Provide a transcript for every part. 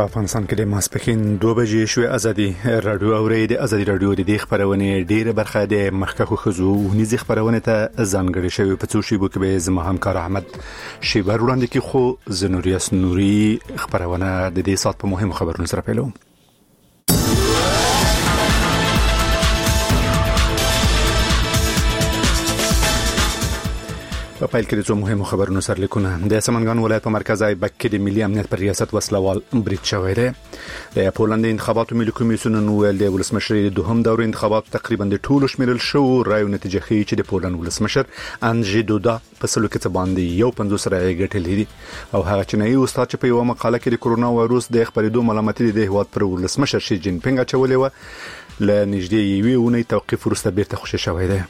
په افغانستان کې د ماسپښین 2 بجې شوې ازادي رادیو اوري د ازادي رادیو د خبرونه ډیره برخه د مخکخو خزو نيزي خبرونه ته ځانګړي شوی په څو شیبو کې به زما همکار احمد شیبر وړاندې کې خو زنوریاس نوري خبرونه د دې سات په مهمو خبرونو سره پیلوم. په پیل کې د څو مهمو خبرونو سره لیکونه د سمنګان ولایت په مرکز ایبک کې د ملي امنیت پر ریاست وسلوال برید شوی دی. د پولند انتخاباتو ملي کمیسیون ویل د ولسمشر د دوهم دور انتخاباتو تقریبا د ټولو شمیرل شو رایو نتیجه ښیي چې د پولند ولسمشر اندژی دودا په سلو کې باندې 150 رایې ګټلې دي او هغه چینایي استاد چې په یو مقاله کې د کورونا وایروس د خبرېدو ملامتي د هیواد پر ولسمشر شي جین پینګ اچولې و ل نږدې یوې اونۍ توقيف وروسته بیرته خوشی شوی دی.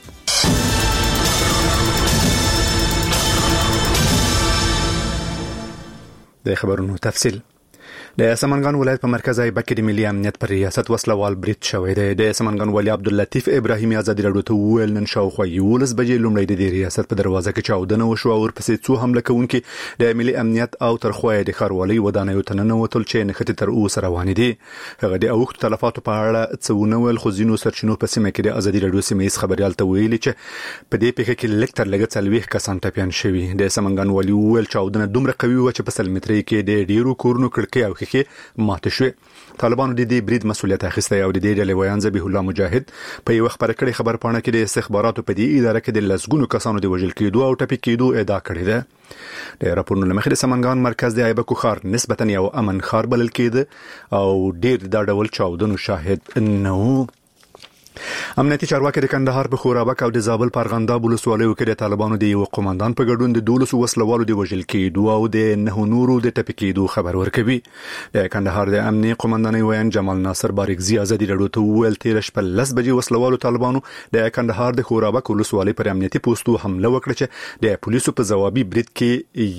د خبرونو تفصیل د سمنګان ولایت په مرکز ایبک کې د ملي امنیت پر ریاست وسلوال برید شوی دی. د سمنګان والي عبداللطیف ابراهیمي ازادي رادیو ته ویل نن شاوخوا 11 بجې لومړی د ریاست په دروازه کې چاودنه وشو او ورپسې څو حمله کوونکي د ملي امنیت او ترخوی د خاروالۍ ودانیو ته ننوتل چې نښتې تر اوسه روان دي. هغه د اوښتو تلفاتو په اړه څه ونه خو ځینو سرچینو په سیمه کې د ازادي رادیو سیمې خبريال ته ویلي چې په دې پیښه کې لکټر لګ 40 کسان ټپيان شوي. د سمنګان والي ویل چاودنه دومره قوي و چې په سلمتري کې د ډیرو کورونو کړکۍ او خخې شوی. طالبانو د دې برید مسؤلیت اخیسته او د دې ډلې ویان ذبیح الله مجاهد په یو خبره کړي خبر پاڼه کې د استخباراتو په دې اداره کې د لسګونو کسانو د وژل کېدو او ټپي کېدو ادعا کړې ده. د راپورونو لمخې د سمنګان مرکز د ایبکو خار نسبتا یو امن خار بلل کېده او ډیر د ډول چاودنو شاهد نو. امنیتي چارواکي د کندهار په خورابک او د زابل په ارغنداب ولسوالیو کې د طالبانو د یو قوماندان په ګډون د 12 وسلوالو د وژل کېدو او د 9 نورو د ټپي کېدو خبر ورکوي. د کندهار د امنیتي قوماندانۍ ویان جمال ناصر باریکزي ازادي رادیو ته ویل تیر شپه 10 بجې وسلوالو طالبانو د کندهار د خورابک ولسوالۍ پر امنیتي پوسټو حمله وکړه چې د پولیسو په ځوابي برید کې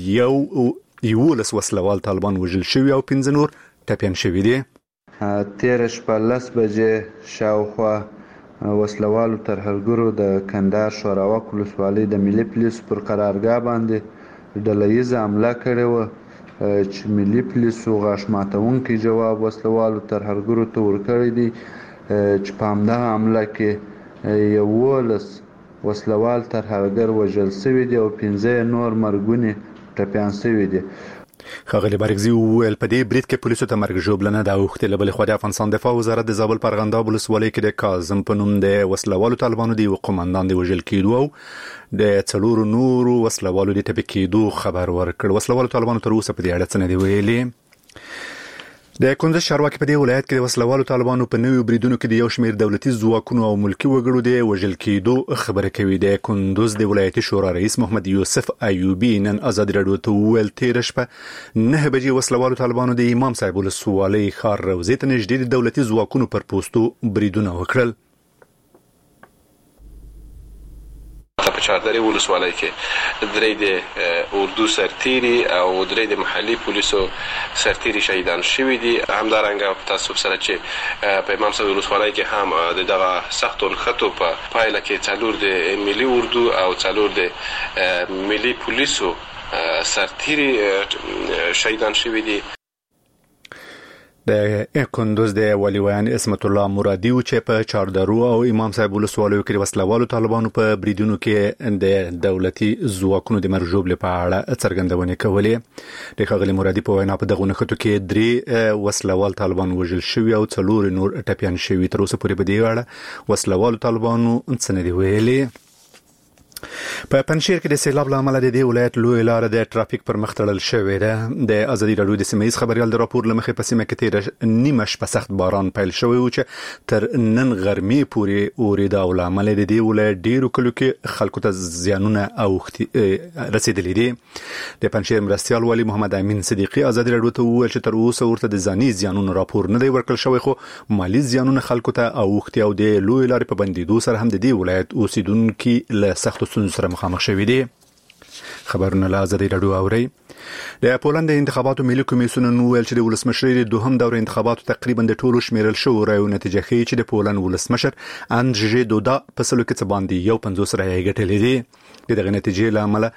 یو وسلوال طالبان وژل شوی او 15 نور ټپيان شوی دي. تیر شپه 10 بجې شاوخوا وسلوالو ترهګرو د کندهار شوراوک ولسوالۍ د ملي پولیسو پر قرارګاه باندې ډلهیزه حمله کړې و چې ملي پولیسو غاښ ماتونکي جواب وسلوالو ترهګرو ته ورکړی دی چې په همدغه حمله کې 11 وسلوال ترهګر وژل شوي دي او 15 نور مرګوني ټپيان شوي دي. خغلی باریکزي ویل په دې برید کې پولیسو ته مرګ ژوبلنه د اوښتې لبل خو د افغانستان دفاع وزارت د زابل په ارغنداب ولسوالۍ کې د کاظم په نوم د وسلوالو طالبانو دی قوماندان دی وژل کېدو او د څلورو نورو وسلوالو د ټپي کېدو خبر ورکړ. وسلوالو طالبانو تر اوسه په دې اړه څه نه دی ویلي. د کندز چارواکي په دې ولایت کې د وسلوالو طالبانو په نویو بریدونو کې د یو شمېر دولتي ځواکونو او ملکی وګړو د وژل کېدو خبره کوي. د کندز د ولایتي شورا رئیس محمد یوسف ایوبی نن ازادي رادیو ته ویل تیر شپه 9 بجې وسلوالو طالبانو د امام صاحب ولسوالۍ خار روزې ته نږدې د دولتي ځواکونو پر پوسټو بریدونه وکړل. په چاردري ولسوالۍ کې درې د اردو سرتيري او درې د محلي پولیسو سرتيري شهیدان شوي دي. همدارنګه په تاسو سره چې په امام صاحب ولسوالۍ کې هم دغه سختو خطو په پایله کې څلور د ملي اردو او څلور د ملي پولیسو سرتيري شهیدان شوي دي. د کندوز د والي ویان اسمت الله مرادي چې په چاردرو او امام صاحب ولسوالیو کې وسلوالو طالبانو په بریدونو کې د دولتي ځواکونو د مرجوب لپاره اړه څرګندونه کولې. د خغلی مرادي په وینا په دغه نخټو کې 3 وسلوال طالبان وژل شوی او 4 نور ټپيان شوی. تر اوسه پورې په دې اړه وسلوالو طالبانو څه نه دی ویلي. په پنځیر کې د سیلاب لامل د دې ولایت لوی لار د ټرافیک پر مخ تړل شوې ده. د ازادي رادیو د سیمې خبريال د راپور لمخې په سیمه کې تیر نیمه شپه سخت باران پیل شوی و چې تر نن غرمې پورې اورېده او لامل د دې ولایت ډیرو کلو کې خلکو ته زیانونه او رسیدلې دي. د پنځیر مرستيال والي محمد امین صدیقي ازادي رادیو ته وویل چې تر اوسه ورته د ځاني زیانونو راپور نه دی ورکړل شوی خو مالی زیانونه خلکو ته او او د لوی لارې په بندیدو سره هم د دې ولایت اوسیدونکو له سخت سره مخامخ شوي دي. خبرونه له ازادي رادیو اوري. د پولند انتخاباتو ملي کمیسیون ویل چې د ولسمشر د دوهم دور انتخاباتو تقریبا د ټولو شمیرل شو رایو نتیجه ښیي چې د پولند ولسمشر اندژی دودا په سلو کې باندې 150 رایې ګټلې دي. دغه نتیجې لامل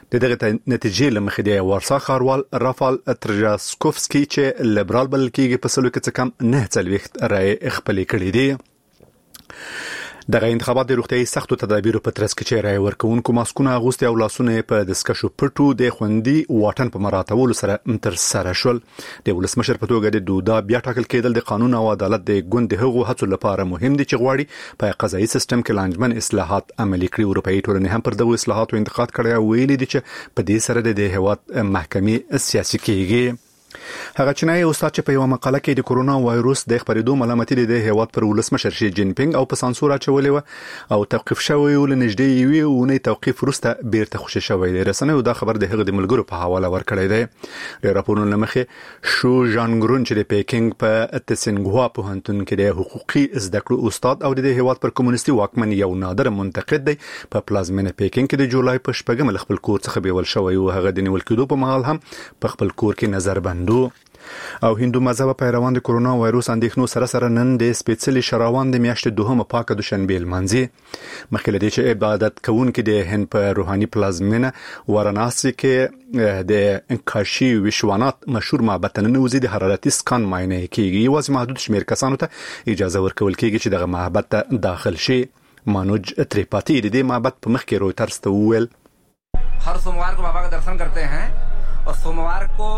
دغه نتیجې لمخې د وارسا ښاروال رافال ترجاسکوفسکی چې لیبرال بلل کېږي په سلو کې څه کم 9 رای خپل کړي دي. دغه انتخابات د روغتيایي سختو تدابیرو په ترڅ کې چې رای ورکوونکو ماسکونه اغوستي او لاسونه په دسکشو پټو د خوندي واټن په مراتبولو سره تر سره شول. د ولسمشر په توګه د دودا بیا ټاکل کېدل د قانون او عدالت د ګوند هغو هڅو لپاره مهم دي چې غواړي په قضایي سیستم کې لانجمن اصلاحات عملي کړي. اروپאי ټولنې هم پر دغه اصلاحاتو انتقاد کړی او ویلي دي چې په دې سره د هیواد محکمې سیاسي کېږي. هغه چینایي استاد چې په یو مقاله کې د کورونا وایروس د خپرېدو ملامتي د هیواد پر ولسمشر شي جین پینګ او په سانسور اچولې و او توقيف شوی ول نږدې یوې اونۍ توقيف وروسته بیرته خوشی شوی دی. رسنیو دا خبر د هغه د ملګرو په حواله ورکړی دی. د راپورونو لمخې شو جانګرون چې د پیکینګ په تسنګوا پوهنتون کې د حقوقي زده کړو استاد او د هیواد پر کمونیستي واکمن یو نادر منتقد دی په پلازمینه پیکینګ کې د جولای په شپږم خپل کور څخه بیول شوی او هغه د نیول کېدو په مهال هم په خپل کور کې نظر بندو. او هندو مذهب پیروان د کورونا وایروس اندېښنو سره نن د سپېڅلي شراوان د میاشتې دوهمه پاکه دوشنبه لمانځي. مخکې له دې چې عبادت کوونکي د هند په روحاني پلازمینه واراناسي کې د کاشي وشوانات مشهور معبد ته ننوځي د حرارتي سکان معاینه کیږي. یوازې محدود شمیر کسانو ته اجازه ورکول کیږي چې دغه معبد ته داخل شي. مانوج تریپاتی د دې معبد په مخ کې رويټرز ته وویل هر सोमवार को बाबा का दर्शन करते हैं और सोमवार को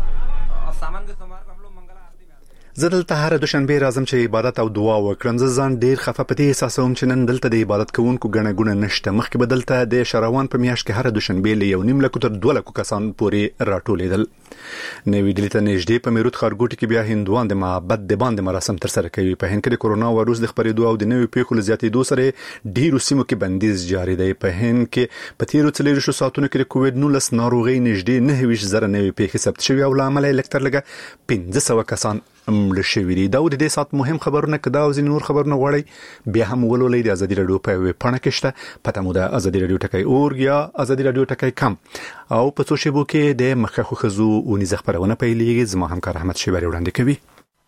زه دلته هر دوشنبه راځم چې عبادت او دعا وکړم. زه ځان ډیر خفه پدې احساسوم چې نن دلته د عبادت کوونکو غنه ګونه نشته. مخکې بدلته د شراوان په میاشت کې هر دوشنبه له 1.5 لک تر 2 لک کسان پورې راټولېدل. نوې دلې ته نږدې په میروت ښارګوټي کې بیا هندوان د معبد د باندې مراسم تر سره کوي. په هند کې د کورونا وایروس د خپرېدو او د نوې پیښو زیاتېدو سره ډیرو سیمو کې بندیز جاری دی. په هند کې په تیرو 40 ساعتونو کې د کووډ-19 ناروغي نږدې 9,000 نوې پیښې ثبت شوې او لامل لکتر لګه 1500 کسان مړ شوي دي. دا د دې سات مهم خبرونه کدا او ځینې نور خبرونه غواړي بیا هم ولولئ د ازادي رادیو په ویبپاڼه کې شته. پته مو د ازادي رادیو ټکی اورګ یا ازادي رادیو ټکی کم او په سوشل کې د مخکخو خزو اونیز خبرونه پیلېږي. زما همکار احمد شیبری وړاندې کوي.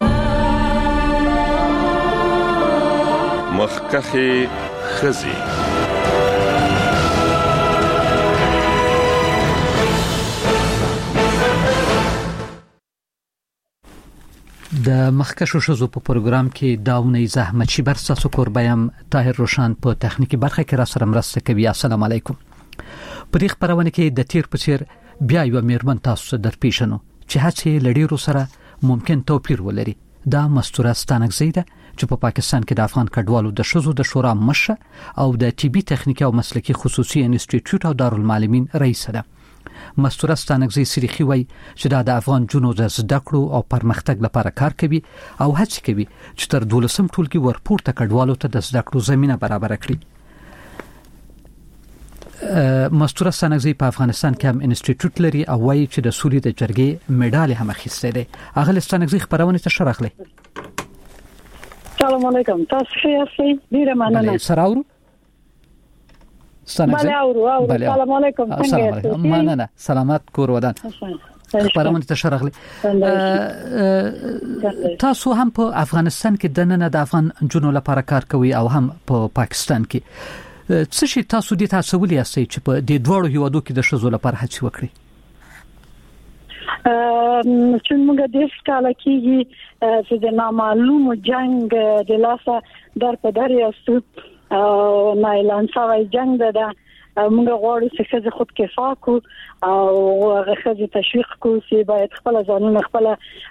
مخکخي خزي د مخکشو شزو په پروګرام کې داونې زحمت شي برساسو قربایم طاهر روشان په تخنیکی برخه کې را سره مرسته کوي. السلام علیکم. په دې خبرونه کې د تیر پچیر بیا یو میرمن تاسو درپېښنو چې هڅه لړیرو سره ممکن توپیر ولري. دا مستوره ستانګزی ده چې په پاکستان کې د افغان کډوالو د شزو د شورا مشر او د طبي تخنیک او مسلکی خصوصي انسټیټیوټ او دارالمعلمین رئیس ده. مستوره ستانګزی سریخي وای چې د افغان جنو د زده کړو او پرمختګ لپاره کار کوي او هڅه کوي چې تر 12م ټولګي ورپورته کډوالو ته د زده کړو زمينه برابر کړي. مستوره ستانګزی په افغانستان کې هم انسټیټیوټ لري او وایي چې د سولې د جرګې مډال هم اخیسته ده. هغه ستانګزی خبرونه ته شرحله. السلام علیکم. تاسو ښه یاست؟ ډیره مننه. سراورو بله سلام علیکم. څنګه مننه. سلامات کور ودان. خبرونه ته شرحله. تاسو هم په افغانستان کې د نن د افغان جنو لپاره کار کوي او هم په پاکستان کې. څه شي تاسو دې تاسو ولې اسئ چې په دې دوړو هیوادو کې د شزو لپاره هڅه وکړي؟ چې موږ د سکاله کې چې د نامعلوم جنگ د لاسه در په در یاستو نه اعلان شوی جنگ ده. موږ غواړو چې څه خود کفا کو او غوښه تشویق کو چې باید خپل ځانونه خپل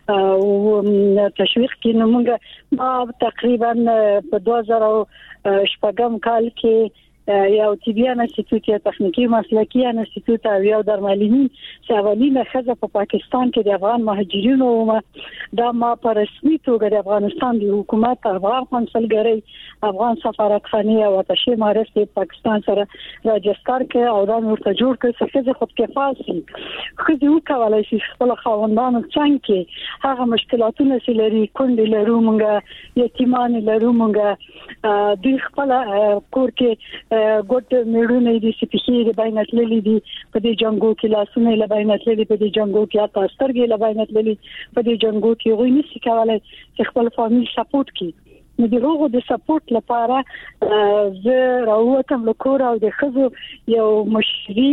تشویق کینو. موږ تقریبا په 2000 کال کې یو طبي انسټیټیوټ یا تخنیکی مسلکی انسټیټیوټ او یو درملنی چې اولینه خزه په پاکستان کې د افغان مهاجرینو دا ما په رسمي توګه د افغانستان د حکومت افغان کنسولګری افغان سفارتخانه او تشي مارس په پاکستان سره راجستر کې او دا ورته جوړ کړ چې خزه خود کفاسي خزه وکولای شي خپل خاوندانو څنګه هغه مشکلاتونه چې لري کندې لرو مونږ یتیمان لرو مونږ د خپل کور کې ګوت میړونه دي چې په هیڅ باندې تللي دي په دې جنگو کې لاسونه له باندې تللي په دې جنگو کې تاسو له باندې تللي په دې جنگو کې غوښنه نشي کولای چې خپل فامیل سپورټ کړي. نو د روغو د سپورټ لپاره زه راووتم له کور او د خزو یو مشري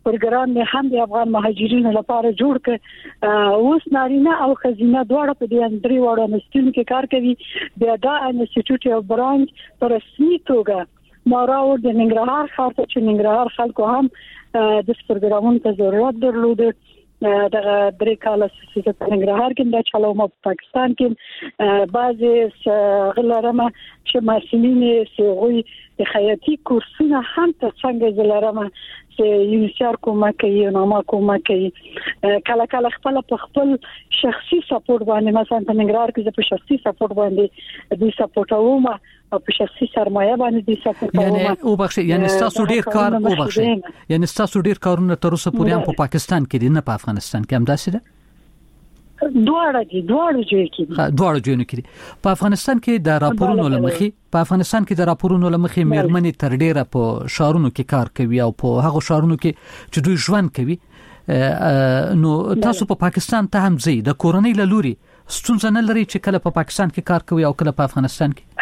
پروګرام هم د افغان مهاجرینو لپاره جوړ کړ. اوس نارینه او ښځینه دواړه په دې اندري وړو انسټیټیوټ کې کار کوي. بیا دا انسټیټیوټ یو برانچ پر رسمي توګه ماراو د ننګرهار ښار ته چې ننګرهار خلکو هم د پروګرامونو ته ضرورت درلود. د درې کاله چې په ننګرهار کې د چلو په پاکستان کې بعضي غلرمه چې مسلمانین سوي د خیاطي کورسونه هم ته څنګه زلرمه چې یونیسر کومه کوي نو کومه کوي کله کله خپل په خپل شخصي سپورټ باندې مثلا په ننګرهار کې په شخصي سپورټ باندې د سپورټوم او په شخصي سرمایه باندې د سپورټوم یعنی او بخښي یعنی تاسو ډیر کار او بخښي یعنی تاسو ډیر کارونه تر اوسه پورې هم په پاکستان کې دي نه په افغانستان کې هم داسې ده. دواړه ځایونه کې په افغانستان کې د راپورونو لمخې مېرمنې تر ډیره په شهرونو کې کار کوي او په هغه شهرونو کې چې دوی ژوند کوي. نو تاسو په پاکستان ته هم ځئ د کورنۍ له لوري ستونزه نه لري چې کله په پاکستان کې کار کوي او کله په افغانستان کې؟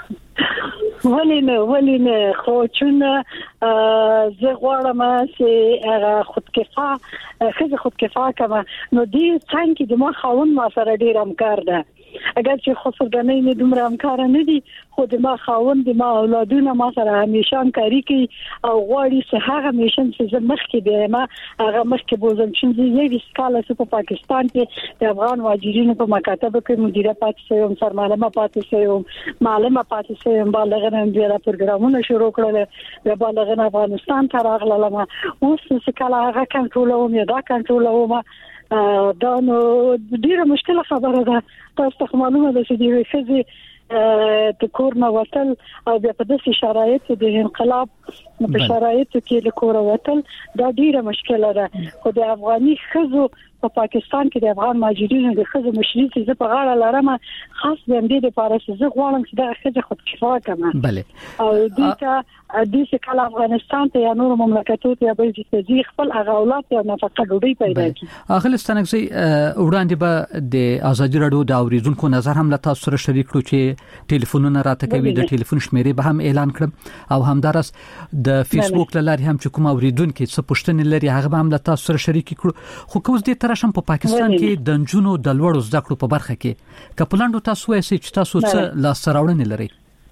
ولی نه خو چون زه غواړم چې خودکفا کما نو دې څنګه د ما خاون ما سره ډیر همکار ده. اگر چې خسرګنۍ نه دومره همکار نه دي خو د ما خاون د ما اولادونه ما سره همیشه همکاري کوي او غواړي چې هغه میشن چې مخکې به ما هغه مخکې بوزم چې یو سکاله په پاکستان کې د افغان مهاجرینو په مکاتب کې مدیره پاتې شوم سرمعلمه پاتې شوم معلمه پاتې شوم بالغنه د پروګرامونو شروع کړل د بالغنه افغانستان ته راغلم اوس سکاله هغه کنټرولوم یا دا کنټرولوم دا نو ډیره مشکله خبره ده. تاسو ته معلومه ده چې د فزي د کورنا وتل او بیا په داسې شرایطو د انقلاب په شرایطو کې د کور وتل دا ډیره مشکله ده. خو د افغاني ښځو په پاکستان کې د افغان مهاجرینو د ښځو مشري چې په غاړه لرم خاص د دې لپاره چې زه غواړم چې د ښځو خودکفا کړم. بله او د کله افغانستان ته یا نور مملکتو ته بل چې خپل اولاد یا نفقه ډوډۍ پیدا کړي. اخلستانګزي وړاندې به د ازادي رادیو د اوریدونکو نظر هم له تاسو سره شریک کړو چې ټلیفونونه راته کوي د ټلیفون شمیرې به هم اعلان کړم او همدارس د فیسبوک لاري هم چې کوم اوریدونکو څه پوښتنې لري هغه به هم له تاسو سره شریک کړو. خو کوم دې ترشم په پاکستان کې د نجونو د لوړو زده کړو په برخه کې کپلانډو تاسو وایي چې تاسو څه لاس راوړنې لري؟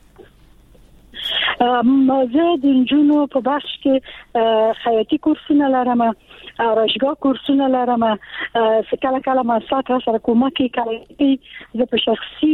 زه د نجونو په بخش کې خیاطي کورسونه لرم راشګاه کورسونه لرم کله کله ما سره کومک کوي زه په شخصي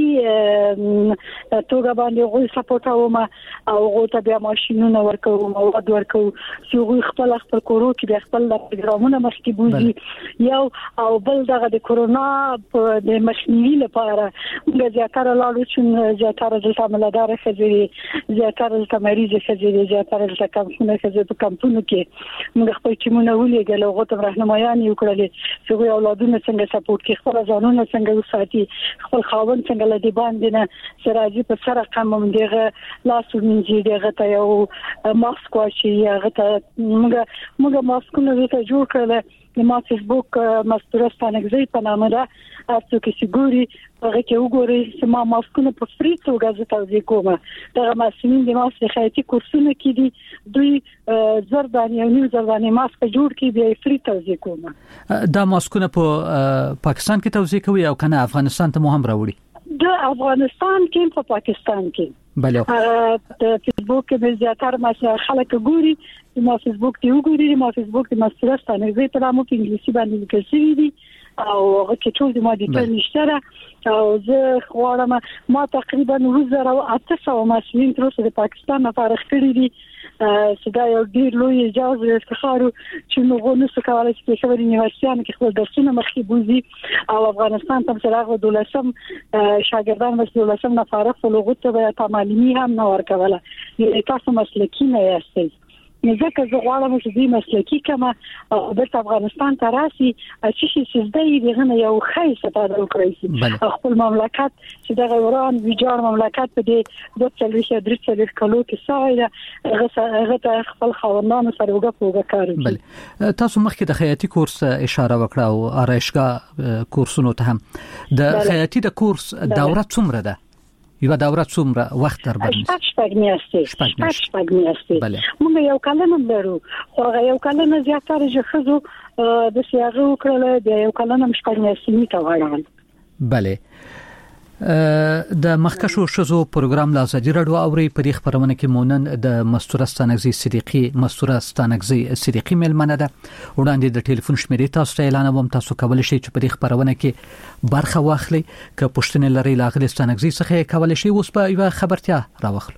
توګه باندې غوښ سپورټوم او غوته بیا ماشينونه ورکوم او ورکوم چې غوښ خپل کورو کې خپل پروګرامونه مخکې بوزي یو او بل دغه د کورونا د مخنیوي لپاره موږ زیاتره لاړو چې زیاتره د عملدار خځې زیاتره د مریض خځې زیاتره د کمپونه خځې په کمپونو کې موږ خپل ټیمونه ولېګل او غوته راهنمایان یو کړل چې غوي اولادونه څنګه سپورټ کوي خپل ځانونه څنګه وساتي خپل خاوند څنګه لدی باندې نه سراجي په سره قمم دیغه لاسو منځي دیغه ته یو ماسک واچي هغه ته موږ ماسکونه زته جوړ کړل د ما فیسبوک مستورستانګزي په نامه ده تاسو کې سګوري هغه کې وګورئ چې ما ماسکونه په فری توګه زه توزیع کوم. دا مسلمانین د ماسک خیاطي کورسونه کې دي دوی زرداني او نیو زرداني ماسک جوړ کړي بیا فری توزیع کوم. دا ماسکونه په پاکستان کې توزیع کوي او کنه افغانستان ته مو هم راوړي؟ د افغانستان کې په پاکستان کې بله د فیسبوک کې زیاتره ما خلک ګوري ما فیسبوک دی وګوري ما فیسبوک د مسترستانه زه ته مو په انګلیسي باندې لیکل شوی دي او هغه کې ټول د ما د نشته او زه غواړم ما تقریبا 1800 مسلمانین تر اوسه د پاکستان نه فارغ کړي دي چې دا یو ډیر لوی اجازه افتخار چې موږ نو څه کولای شو چې خبرې یونیورسيټیانو کې خپل درسونه مخکې بوزي او افغانستان ته سره دولسم شاګردان مسلمان نه فارغ فلوغت به تعلیمي هم نه ورکوله تاسو مسلکی نه یاستئ ځکه زه غواړم چې دې مسلکی کما او د افغانستان ته راسي چې دې دغه یو خیسه پیدا وکړي خپل مملکت چې د غیران ویجاړ مملکت په دې 2 کلو کې ساده هغه خپل خاوندانو سره وګړو کار بل تاسو مخکې د خیاطي کورس اشاره وکړه او آرایشګاه کورسونو ته هم د خیاطي د کورس دوره څومره ده؟ یو دوره څومره وخت در باندې شپږ میاشتې موږ یو کلن لرو خو یو کلن زیاتره ژخزو د سیاغه وکړل د یو کلن شپږ میاشتې میته وړاندې بله د مخکشو شزو پروګرام لا ازادي رادیو اوري په دې خبرونه کې مونن د مستوره ستانګزي صدیقي ملمنه ده وړاندې د ټلیفون شمیرې تاسو ته اعلان ووم تاسو کولای شئ چې په دې خبرونه کې برخه واخلئ که پښتنې لري لاغلي ستانګزي څخه کولای شئ اوس په یو خبرتیا راوخلو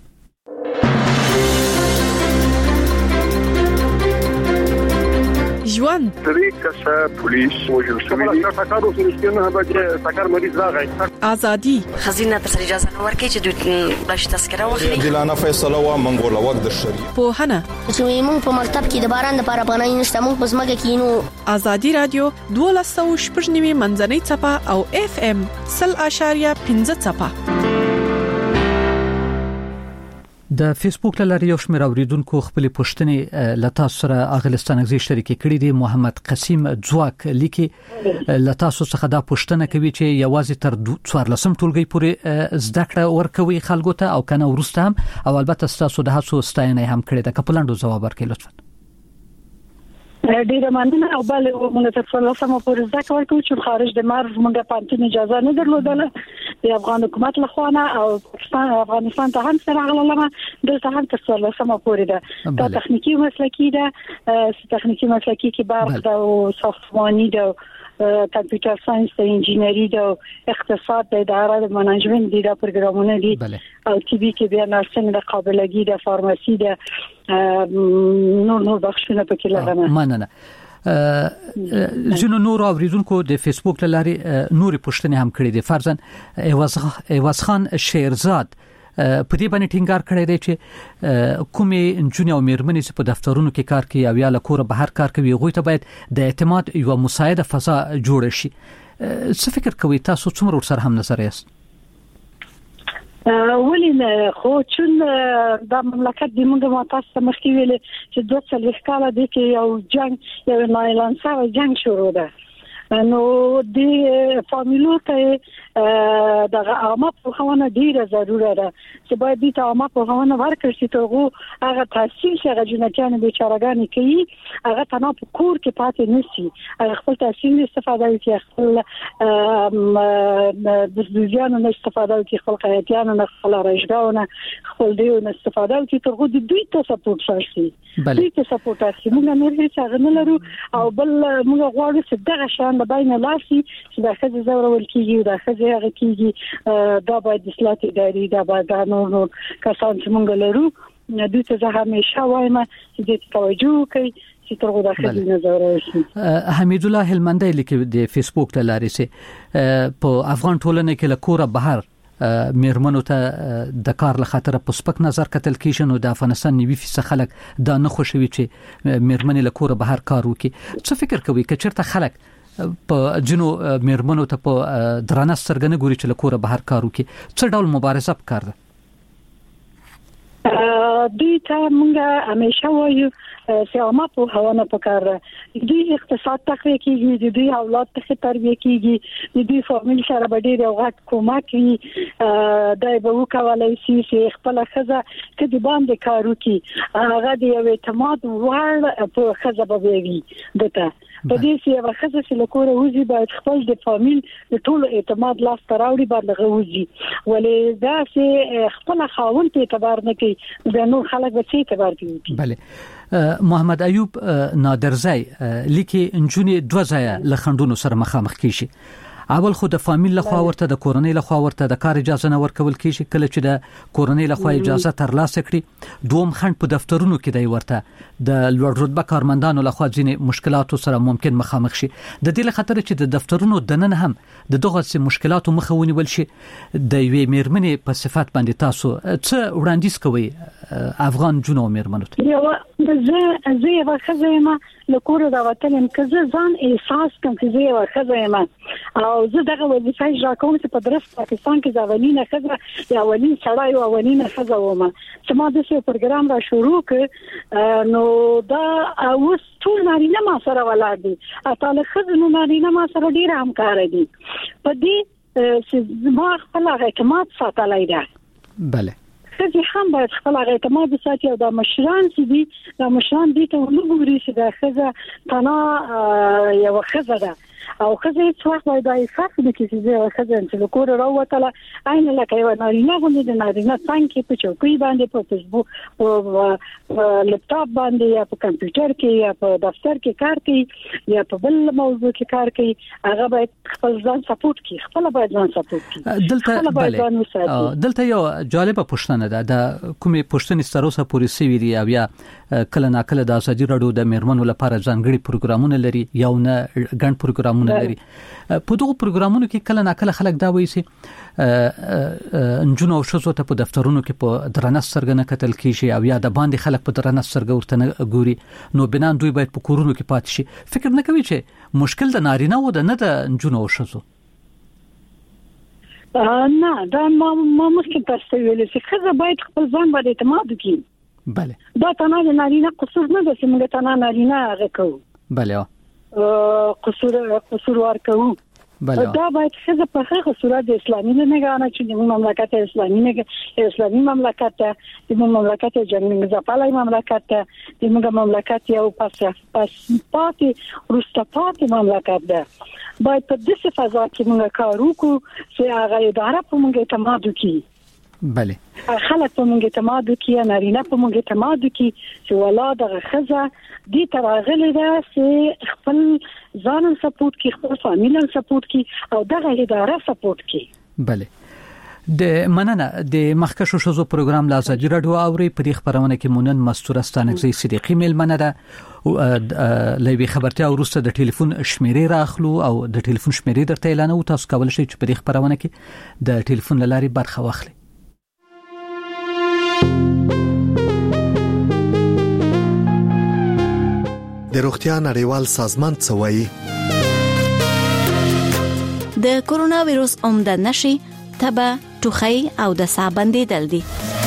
ژوند طریقه پولیس وجل شوی دی تاکارو سنشتنه به تاکار مریض راغی ازادي خزینه تر اجازه نه ورکړي چې دوی بلش تذکره واخلي دلانه فیصله و منګول وخت د شریعت په هنه چې موږ په مکتب کې د باران لپاره پناه نشته موږ په ځمکه کې نو ازادي رادیو 1290 منځنۍ چپه او FM 0.15 چپه د فیسبوک لاري یو شمېر اوریدونکو خپل پوښتنې لتا سره اغلستانګزي شریکې کړې دي. محمد قسیم ځواک لیکي لتا څخه دا پوښتنه کوي چې یوازې تر 14 ټولګي پورې زده کړه ورکوي خلکو ته او کنه ورسته هم او البته تاسو د هڅو ستاینه هم کړې ده. کپلاندو جواب ورکړئ لطفا. ډیره مننه او بل موږ ته فلسفه پورې ځکه ورکو چې خارج د مرز موږ پانتون اجازه نه درلودله د افغان حکومت لخوا او افغانستان ته هم سره غلمه دلته هم تر فلسفه پورې ده دا تخنیکی مسلکی ده تخنیکی مسلکی کې برق ده او ساختمانی ده کمپیوټر ساينس د انجینری د اقتصاد د اداره د منیجمنت د پروګرامونه دي او ټي بي کې بیا نرسنګ د قابلګي د فارماسي د نور بخښونه پکې لرم. مننه. زینو نور اوریدونکو د فیسبوک لاري نوري پوښتنه هم کړې دي. فرضاً ایواز خان شیرزاد په دې باندې ټینګار کړی دی چې کومې انجونې او میرمنې چې په دفترونو کې کار کوي او یا له کوره بهر کار کوي هغوی ته باید د اعتماد یو مساعده فضا جوړ شي. څه فکر کوي تاسو څومره ورسره هم نظر یاست؟ ولین خو چون د مملکت د موږ متاسفه مخکې ویل چې 2 کاله د کې یو جنگ یو نایلان سره جنگ شروع ده نو د فامیلو ته د عامه پوهاونه ډیره ضروره ده چې باید د عامه پوهاونه ورکړي چې هغه تحصیل چې جنکیان به چارهګانی کوي هغه تنه په کور کې پاتې نشي هغه خپل تحصیل استفاده کوي خپل د ځانونو نه استفاده کوي خپل قایتیانو نه خپل راځګاونه خپل دیونه استفاده کوي ترغو د دوی ته سپورټ شي دوی ته سپورټ شي موږ نه هیڅ نه لرو او بل موږ غواړو چې دغه شان د باینه لاسي چې د خځې زوره ولکېږي د خځې هغه کېږي دا باید د اصلاح اداري دا باید د نور کسان چې موږ لرو دوی ته زه همیشه وایم چې دې توجه وکړي چې ترغو د خځې نظر وشي. حمید الله هلمندی لیکي د فیسبوک لاري سي په افغان ټولنه کې له کوره بهر میرمنو ته د کار له خاطر په سپک نظر کتل کیږي نو د افغانستان 90% خلک دا نه خوشوي چې میرمنې له کوره بهر کار وکړي. څه فکر کوي که چیرته خلک په جنو میرمنو ته په درانه سترګنه ګوري چې له کوره بهر کار وکړي څه ډول مبارزه وکړي؟ دوی ته موږ همیشه وایو چې عامه پوهاونه پکاره دوی اقتصاد تقویه کیږي دوی اولاد ته تربیه کیږي دوی فامیل سره به ډیر وخت کومک کوي دای به وکولای شي چې خپل خزه کدي باندې کار وکړي هغه د اعتماد وړ په خزه به وي دته په دې چې هغه خزه چې له کوره وځي باید خپل د فامیل د ټول اعتماد لاس تراوړي باندې غوږي ولې دا چې خپل خاوند ته اعتبار نه کوي د نور خلک به څه اعتبار کوي. بله. محمد ایوب نادرزی لیکي انجونې دوه ځای له خندونو سره مخامخ کیږي. اول خو د فامیل لخوا ورته د کورنۍ لخوا ورته د کار اجازه نه ورکول کیږي کله چې د کورنۍ لخوا اجازه ترلاسه کړي دوم خند په دفترونو کې دی ورته د لوړ رتبه کارمندانو لخوا ځینې مشکلاتو سره ممکن مخامخ شي د دې لخوا چې د دفترونو دننه هم د دغه مشکلاتو مخه ونیول شي د یوې میرمنې په صفات باندې تاسو څه وړاندیز کوئ افغان جنو میرمنو ته؟ زه یو خزه له کوره دا وطن کزه ځان احساس کوم چې زه یو خزه او زه دغه وظیفه اجرا کوم چې په درس پاکستان کې ځاولینه خزه یا ولین سړی او ولینه خزه ومه چې ما د څه پروګرام را شروع ک نو دا اوس ټول نارینه ما سره ولاړ دي اته خزه نو نارینه ما سره ډیر همکار دي په دې چې ما خپل اعتماد ساتلای دی بله خزي هم باید خپل اعتماد وساتي او د مشران چې دي د مشران دي ته ولګوري چې د خزه تنا یو خزه ده او خزه هیڅ وخت باید د احساس د کیسې خزه چې له کور راوتله عین لکه یو نارینه غوندې د نارینه څنګه په چوکۍ باندې په فیسبوک په لپټاپ باندې یا په کمپیوټر کې یا په دفتر کې کار کوي یا په بل موضوع کې کار کوي هغه باید خپل ځان سپورټ کړي خپل باید ځان سپورټ کړي دلته یو جالبه پوښتنه ده د کومې پوښتنې ستروسه پورې سوي دي او یا کله ناکله د ازادي راډیو د میرمنو لپاره ځانګړي پروګرامونه لري یو نه ګڼ پروګرامونه لري په دغه پروګرامونو کې کله ناکله خلک دا وایي چې انجونو او شزو ته په دفترونو کې په درنه سترګه نه کتل کیږي او یا د باندې خلک په درنه سترګه ورته نه ګوري نو بنان دوی باید په کورونو کې پاتې شي فکر نه کوي چې مشکل د نارینه و د نه د انجونو او شزو نه دا ما مخکې تاسو ویل چې خزه باید خپل ځان باندې اعتماد وکړي بله دا تنه نارینه قصور نه ده چې موږ تنه نارینه هغه کوو بله قصور ورکوو بله دا باید خزه په هغه صورت د اسلامي نه غواړي چې د مملکت اسلامي مملکت د مملکت جنګ زپالای مملکت د مملکت یو پاتې روستپاتې مملکت ده باید په دغه فضا کې موږ کار وکړو چې هغه اداره په موږ اعتماد وکړي بله خلک په موږ اعتماد وکړي نارینه په موږ اعتماد وکړي چې ولاده خزه دې ترغلې ده چې خپل ځان سپورټ کی خپل فامیل سپورټ کی او دغه اداره سپورټ کی بله د مننه د مخکشو شوزو پروګرام لا ازادي راډیو اوري په دې خبرونه کې مونن مستوره ستانګزي صدیقي میل مننه لوي خبرتیا ورسته د ټلیفون شمیرې راخلو او د ټلیفون شمیرې درته اعلان او تاسو کولای شئ چې په دې خبرونه کې د ټلیفون لاري برخه واخلئ د روغتیا نړیوال سازمان څه وایي د کورونا وایروس عمده نشي تبه ټوخی او د ساه بندیدل دي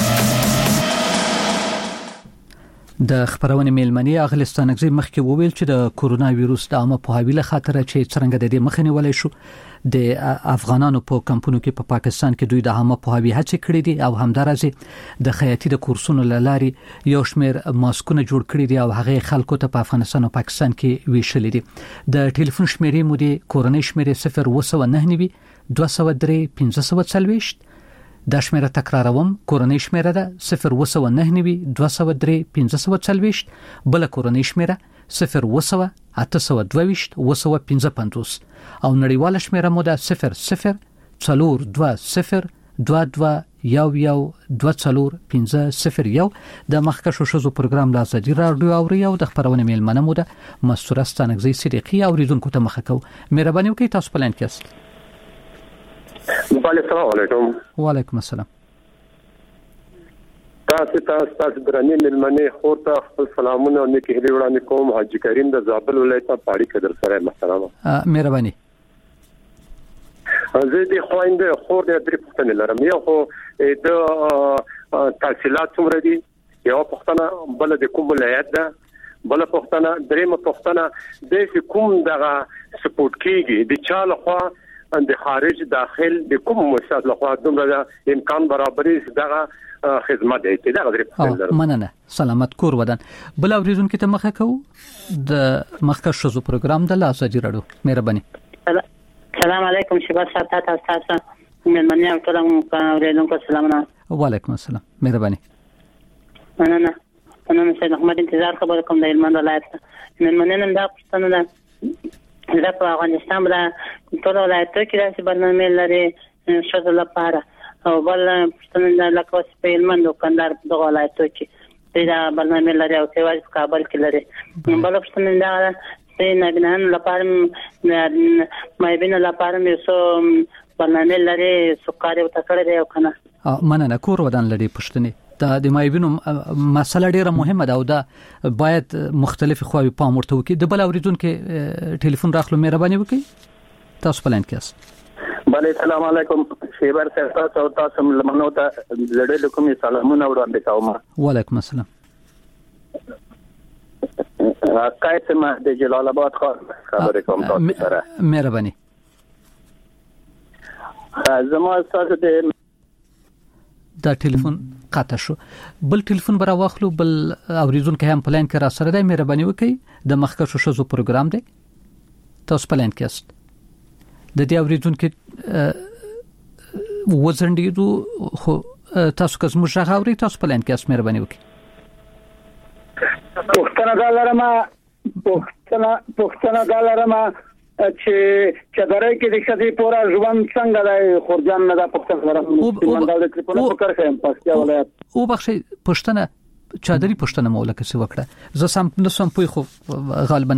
د خبرونه میلمنی اغلستانګزي مخکې وویل چې د کورونا وایروس د عامه پوهاوی له خاطر چې څنګه د دې مخنی ولې شو د افغانانو په کمپونو کې په پاکستان کې دوی د عامه پوهاوی هڅې کړې دي او همدارسه د خیاطي د کورسونو لاري یو شمېر ماسکونه جوړ کړي دي او هغه خلکو ته په افغانستان او پاکستان کې ویشل دي د ټلیفون شمیرې مو د کورونی شمیرې 009 203 1540 دا شمیره تکراروم کورونی شمیره ده 009 203 1540 بل کورونی شمیره 0 822 255 او نړیواله شمیره مو ده 00 420 22 یو 24 د مخکشو شوزو پروګرام لا ازادي راډیو اوري او د خبرونه میلمنه مو ده مستوره ستانګزي صدیقي اوریدونکو ته مخه کو مهرباني وکړئ تاسو په لاین کې السلام علیکم وعلیکم السلام تاسو درنې ملمنې خورته خپل سلامونه او نیکی هیلې وړاندې کوم حاجی کریم د زابل ولایت پاړی کې در سره محترمه مهرباني زه د خويند خور د درې پښتنې لرم یو خو د تحصیلات څومره دي یو پښتنه بل د کوم ولایت ده بل پښتنه درېمه پښتنه د کوم دغه سپورټ کیږي د چاله خو د خارج داخل د کوم مؤسسات لخوا دومره امکان برابرې دغه خدمت دی دا غوړي په مننه سلامت کور ودان بل اوریدونکو ته مخه کو د مخکښ شوزو پروګرام د ازادي راډیو مهرباني السلام علیکم شباب ساتات تاسو من منیا ټولم اوریدونکو سلامونه وعلیکم السلام مهرباني مننه سید احمد انتظار خبر کوم د علمان ولایت من مننه دا پښتنه ده په افغانستان باندې ټول ولایتونو کې داسې برنامه لري شوزو لپاره او بل پښتنه لکه په علمند کندهار په ولایتونو کې دا برنامه لري او سیواز په کابل کې لري بل پښتنه دا چې نبینان لپاره مې لپاره مې سو برنامه لري سوکاري او تکړه دی او کنه مننه کور ودان لري پښتنه د مایبینو مسله ډیره مهمه ده او دا باید مختلف خواوی پام ورته وکړي د بل اوریدونکو ټلیفون راخلو مهرباني وکړئ تاسو په لاین کې بله السلام علیکم شیبر صاحب او تاسو لمنو ته زړه کوم سلامونه وړاندې کوم وعلیکم السلام قاسم د جلال آباد خبر کوم تاسو سره مهرباني زما تاسو د دا ټلیفون قطع شو. بل ټلیفون برا واخلو. بل اوریدونکو هم پلان کې را سره دی. مهرباني وکړئ د مخکښو شزو پروګرام دی. تاسو پلان کې است. د دې اوریدونکو وزندیدو خو تاسو که زموږ غاوري تاسو پلان کې است. مهرباني وکړئ. پښتنه دا لرمه چې درې کې د شدي پورا ژوند څنګه دی خورجان نه دا پښتنه لرمه منډه د ټلیفون په کار کې پښتیا ولایت او بخښي پښتنه چادري پښتنه مولکه سی وکړه. زه سم نسم پوي خو غالبا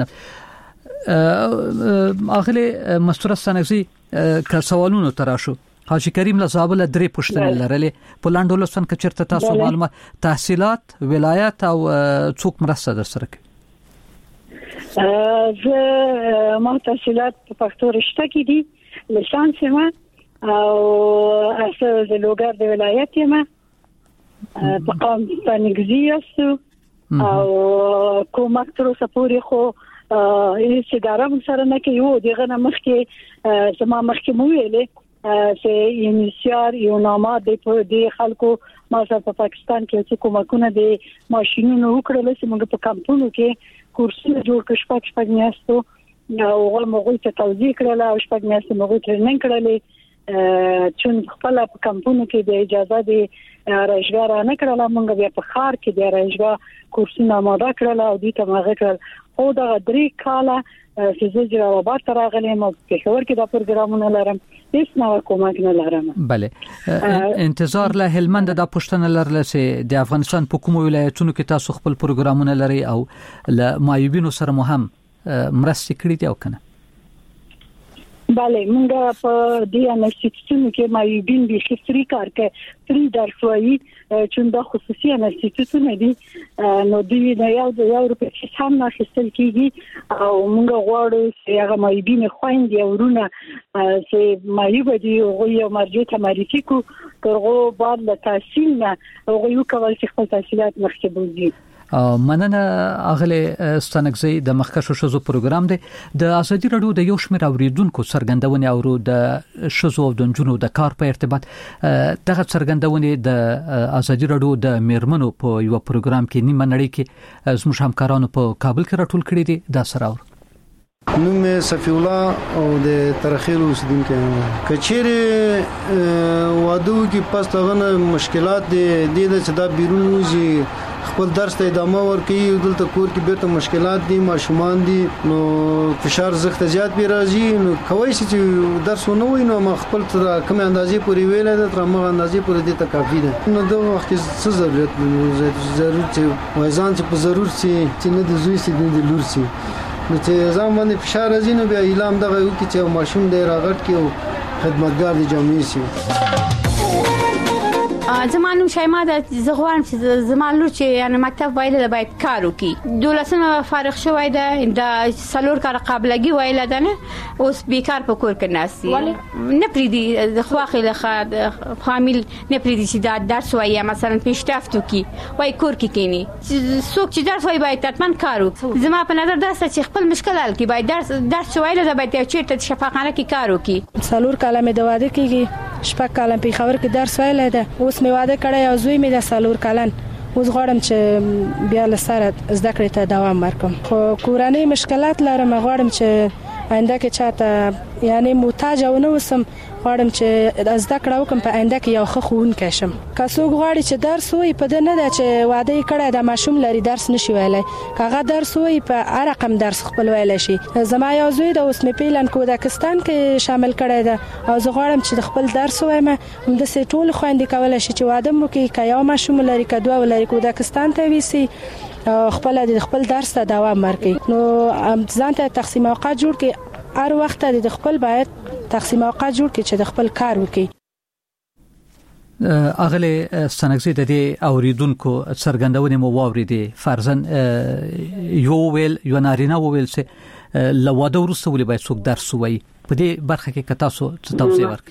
اغله مستور سنغزي که سوالونو تراشو. حاجی کریم لزابل درې پښتنه لرلې په لاندولستان کې چرته تاسو معلومات تحصیلات ولایت او څوک مرسته در سره کوي؟ زه ما تحصیلات په پښتو رشته کې دي. لیسانس ما او اصل د لوګر د ولایت ما په قام پنګزي است او کومک تر اوسه پورې خو هیڅ اداره سره نه کوي. دغه مخکې زما مخکې مو ویلې چې انیشیار یو نامه د خلکو ما په پاکستان کې چې کومکونه د ماشينونو وکړل چې موږ په کمپونو کې کورسونه جوړ کړ. شپږ میاشتو او موږ ته توضیح کړل او شپږ میاشتې موږ ټریننګ کړلې چې خپل په کمپونو کې د اجازه د راځګار نه کړل. موږ بیا په خار کې د راځګار کورسونه ماده کړل او دې ته موږ کړل. او دا 3 کاله چې زه جواب راغلم او په خبر کې دا پروګرامونه لرم هیڅ نه کومک نه لرم. بله انتظار له هلمند د پښتنه لرل چې د افغانستان په کوم ولایتونو کې تاسو خپل پروګرامونه لري او له مایوبینو سره مو هم مرسته کړې دي او کنه؟ بله موږ په دې انسټیټیوټونو کې مایوبین به فری کار کوي. فری درسوي چې دا خصوصي انسټیټیوټونه دي نو دوی د یو روپیا هم نه خستل کیږي او موږ غواړو چې هغه مایوبین خويندې او ورونه چې مایوب دي او یو مرجع تمریکي کو ترغو بعد له تحصیل نه او یو کول چې خپل تحصیلات مخکې بوزي. مننه اغله ستنګزي د مخکښو شزو پروګرام دی. د ازادي رادیو د یو شمېر اوریدونکو څرګندونې اورو د شزو او د جنونو د کار په ارتباط دغه څرګندونې د ازادي رادیو د میرمنو په یو پروګرام کې نیمه نړۍ کې زموږ همکارانو په کابل کې راټول کړي دي. دا سره نوم صفی الله او د ترخیل اوسیدونکو کچېره وادو کې پس تاغه مشکلات دي چې دا بیرون وځي خپل درس ته ادامه ورکړي. دلته کور کې بیرته مشکلات دي ماشومان دي نو فشار زخت زیات به راځي نو کوي چې درس ونه وي نو ما خپل تر کوم اندازې پورې ویل ده تر ما اندازې پورې دي ته کافي ده. نو دا وخت څه ضرورت چې وایزان چې په ضرورت چې نه د زوی سي د لور سي نو چې ځان باندې فشار راځي نو بیا اعلان دغه یو کې چې ماشوم دی راغټ کې او خدمتګار دی جامع سي. زمانو شایما د زغوان چې زمانو چې یعنی مکتب وایله باید کار وکي. دولسمه فارغ شوی ده د سلور کار قابلګي وایله ده نه اوس بیکار په کور کې ناسي نه پریدي د خواخې له فامیل نه پریدي چې دا درس وایي مثلا پیشتافتو کی وای کور کې کینی څوک چې درس وایي باید تطمن کار وکي. زما په نظر دا چې خپل مشکل حل کی باید درس وایله ده باید چیرته شفاخانه کې کار وکي. سلور کلمه د واده کېږي شپږ کلم په خبر کې درس وایله ده اوس می واده کړی او زوی می د سالور کلن اوس غواړم چې بیا لسره زده کړې ته دوام ورکړم. خو کورنۍ مشکلات لرم غواړم چې آینده کې چاته یعنی محتاج او نه وسم غواړم چې زده کړه وکم په آینده کې یو ښه ښوونکی شم. که څوک غواړي چې درس وایي په دې نه ده چې واده کړی د ماشوم لري درس نشي ویلای کاغه درس وایي په هر رقم درس خپل ویلای شي. زما یو زوی د اوس می پیلن کودکستان کې شامل کړی ده او زه غواړم چې خپل درس وایم هم د ټول خويندې کولای شي چې واده مو کې کیا ماشوم لري کدو ولري کودکستان ته ویسي خپل د خپل درس ته دوام ورکړي. نو ځان ته تقسیم اوقات جوړ کړي هر وخت د خپل باید تقسیم اوقات جوړ کړي چې د خپل کار وکړي. اغله ستنګزي د دې اوریدونکو څرګندونې مو واوریدي فرضاً یو ویل یو نارینه ویل چې لواده ورسته ولې باید څوک درس وایي په دې برخه کې کتاسو څه توضیح ورکړي.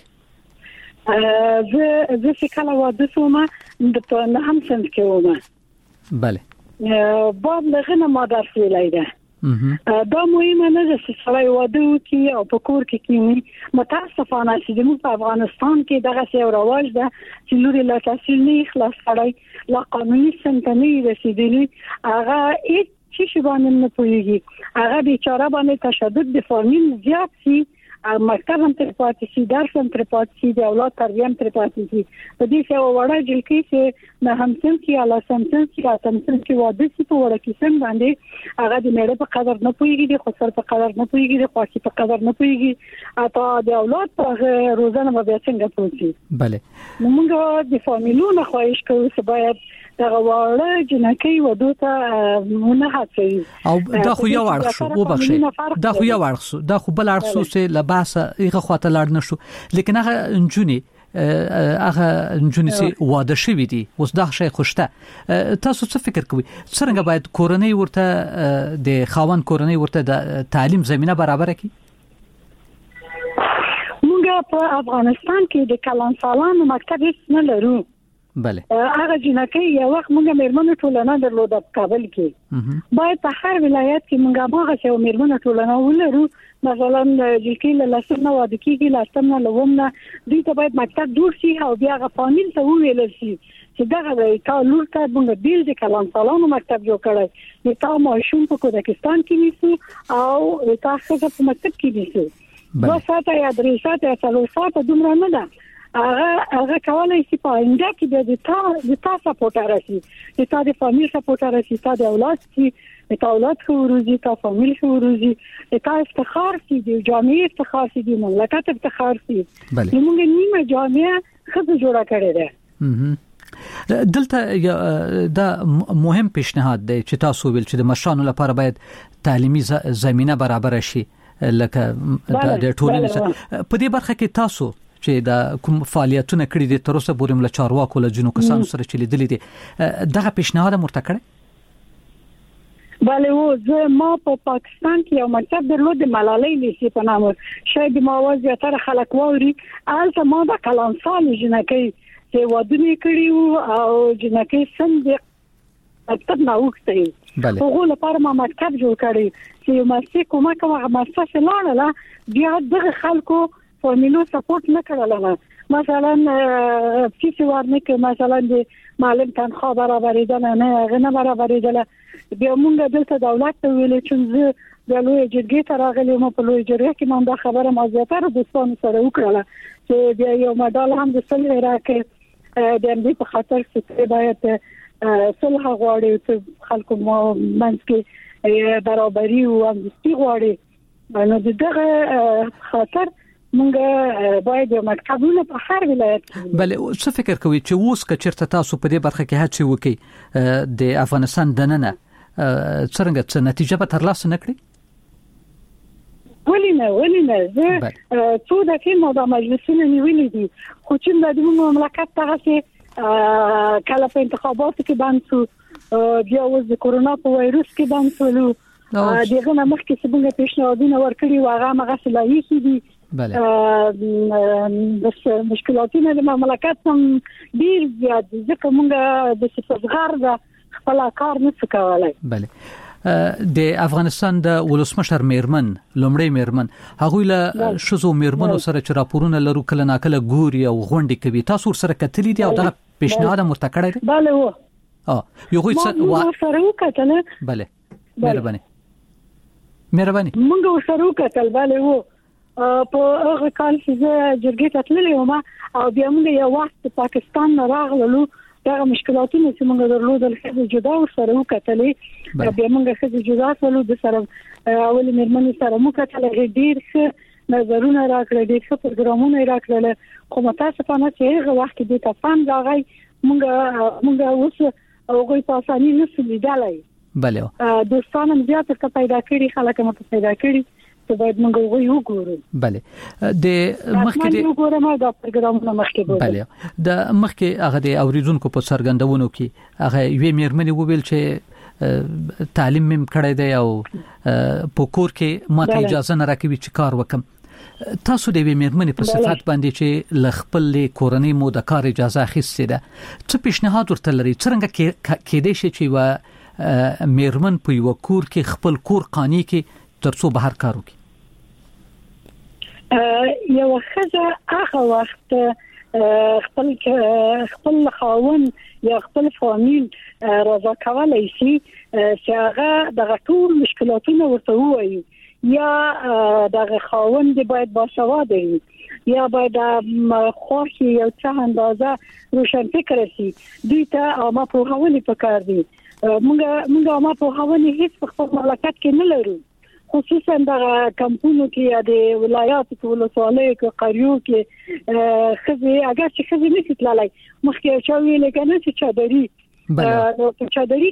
زه چې کله واده شوم د په هم څنګه کومه bale بعد لغنه ما درس ویلای ده دا مهمه نه ده چې سړی واده وکړي او په کور کې کینی. متاسفانه چې موږ په افغانستان کې دغه یو رواج ده چې لوري لا تحصیل نه خلاص کړي، لا قانوني سنتنی رسیدلی، هغه هیڅ شي باندې نه پوهیږي، هغه بیچاره باندې تشدد د فامیل زیات شي، مکتب هم تر پاتې شي، درس هم تر پاتې شي، د اولاد تربیه هم تر پاتې شي. په دې څه وړه جلکی چې نه همسن کې اعلی سمسن کې اتمسن کې واده شي په وړه کې سم باندې هغه د میړه په قدر نه پوهیږي، د خسر په قدر نه پوهیږي، د خاصي په قدر نه پوهیږي، اته د اولاد په روزانه به څنګه پوهیږي. بله موږ د فامیلونو خواهش کوو چې باید دغه وړه جنکی ودو ته مونږ هڅوي. او دا خو یو اړخ شو، وبخښئ، دا خو یو اړخ شو، دا خو بل اړخ شو چې لباسه هغه خواته لاړ نشو. لیکن هغه انجونی سي واده شوی دي، اوس دا شی خوشته. تاسو څه فکر کوئ څنګه باید کورنۍ ورته د خاوند کورنۍ ورته د تعلیم زمينه برابر کړي؟ موږ په افغانستان کې د کلان سالانو مکتب هیڅ نه لرو. بله هغه جنکه یو وخت موږ مېرمنو ټولنه درلوده په کابل کې. باید په هر ولایت کې موږ هغه څو مېرمنو ټولنه ولرو. مثلا جلکی له لاسنه واده کېږي، لاسنه لومنه دوی ته باید مکتب جوړ شي او بیا هغه فامیل ته وویل شي چې دغه تا لور ته موږ بیل د کلام سالانو مکتب جوړ کړی، نو تا ماشوم په کوزاکستان کې نیسو او تا څنګه په مکتب کې نیسو. 2 ساعته یا 3 ساعته یا 4 ساعته دومره نه ده. هغه کولای شي په انده کې د تا سپورټ راشي، د تا د فامیل سپورټ راشي، تا د اولاد شي، د تا اولاد خو روزي، تا فامیل خو روزي، د تا افتخار شي، د جامعې افتخار شي، د مملکت افتخار شي. موږ نیمه جامعه خزه جوړه کړې ده. دلته دا مهم پیشنهاد دی چې تاسو ویل چې د مشرانو لپاره باید تعلیمي زمينه برابر شي لکه د ټولنې په دې برخه کې تاسو چې دا کوم فعالیتونه کړی دي تر اوسه پورې مل چارواکو له جنو کسانو سره چې لیدلې دي دغه پیشنهاد مرته کړی؟ بله و زه ما په پاکستان کې یو مکتب درلود د ملالۍ لیسې په نامه، شاید ما وزیاتره خلک واوري. هلته ما د کلان سال جنکۍ چې ودونه کړي او جنکۍ سم د مکتب نه وکړي، هغه لپاره ما مکتب جوړ کړی چې یو مسیح کومه کومه مسافه لاړه بیا دغه خلکو فامیلو سپورټ نه کړل. مثلا فیس ورنه کې مثلا د معلم تنخواه برابرېدل نه برابرېدل. بیا موږ دلته دولت ته ویل چې زه د لوی جرګې ته راغلم، په لوی جرګې کې مونږ دا خبره مازیاتره دوستانو سره وکړه چې بیا یو مډال هم د صلح راکې د دې په خاطر چې باید صلح غواړي چې خلکو منځ کې برابرۍ او همدستي غواړي. نو دغه خاطر مونږ باید یو مکتبونه په هر ولایت کې. بله څه فکر کوي چې اوس که چیرته تاسو په دې برخه کې هڅه وکړي د افغانستان دننه څنګه نتیجه به ترلاسه نکړي؟ ولینه زه څو دقیقې مو د مجلسونو نیولې دي، خو چې د مملکت ته کله په انتخاباتو کې بند شو، بیا اوس د کورونا په وایروس کې بند شولو، دغه مخکې چې موږ پیشنهادونه ورکړي و هغه مغه صلاحیت دي. بس مشکلاتونه د مملکت هم ډیر زیات دي ځکه موږ د صفزغار د خپل کار نه کولای. بله د افغانستان د ولسمشر میرمن لومړی میرمن هغه له شزو میرمنو سره چې راپورونه لرو کله ناکله ګوري او غونډې کوي، تاسو سره کتلې دي او دا پیشنهاد مرته کړی دی؟ بله و یو څه سره وکتل. بله مهرباني موږ سره وکتل. بله و په هغه کال چې زه جرګې ته تللې وم او بیا موږ یو وخت پاکستان نه راغلو، دا مشکلاتونه چې موږ درلودل خو جدا سره وکتلې، بیا موږ خو جدا سره د سره اول مېرمنې سره مو کتلې، ډیر ښه نظرونه راکړل، ډیر ښه پروګرامونه راکړل، خو متاسفانه چې هغه وخت د تفاهم راغی موږ اوس هغه په اسانۍ نشو لیدلای. بله دوستان هم زیات څه پیدا کړي، خلک هم پیدا کړي چې باید موږ وګورو. بله د مخکې د وګورم دا پروګرامونه مخکې بله د مخکې هغه د اوریدونکو په څرګندونو کې هغه یوې مېرمنې وویل چې تعلیم مم کړی دی او په کور کې ماته اجازه نه راکوي چې کار وکم. تاسو د یوې مېرمنې په صفت باندې چې ل خپل کورنۍ مو د کار اجازه اخیستې ده، څه پیشنهاد ورته لري؟ څنګه کېدای شي چې میرمن په یو کور کې خپل کور قانی کې ترڅو بهر کار وکړي؟ یو خزه هغه وخت خپل خاون یا خپل فامیل رضا کولای شي چې هغه د ټول مشکلاتونو ورته وایي، یا د خاون دی باید باسواده وي، یا باید خوښي یو څه اندازه روشن فکر شي. دوی ته عامه پوهاونې پکار دي. موږ عامه پوهاونې هیڅ په خپل مملکت کې نه لرو، خصوصا د کمپونو کې یا د ولایاتو کې ولسوالیو کې قریو کې خزي اگر چې خزي نشي تللی مخکې چا ویل کنه چې چادري په چادري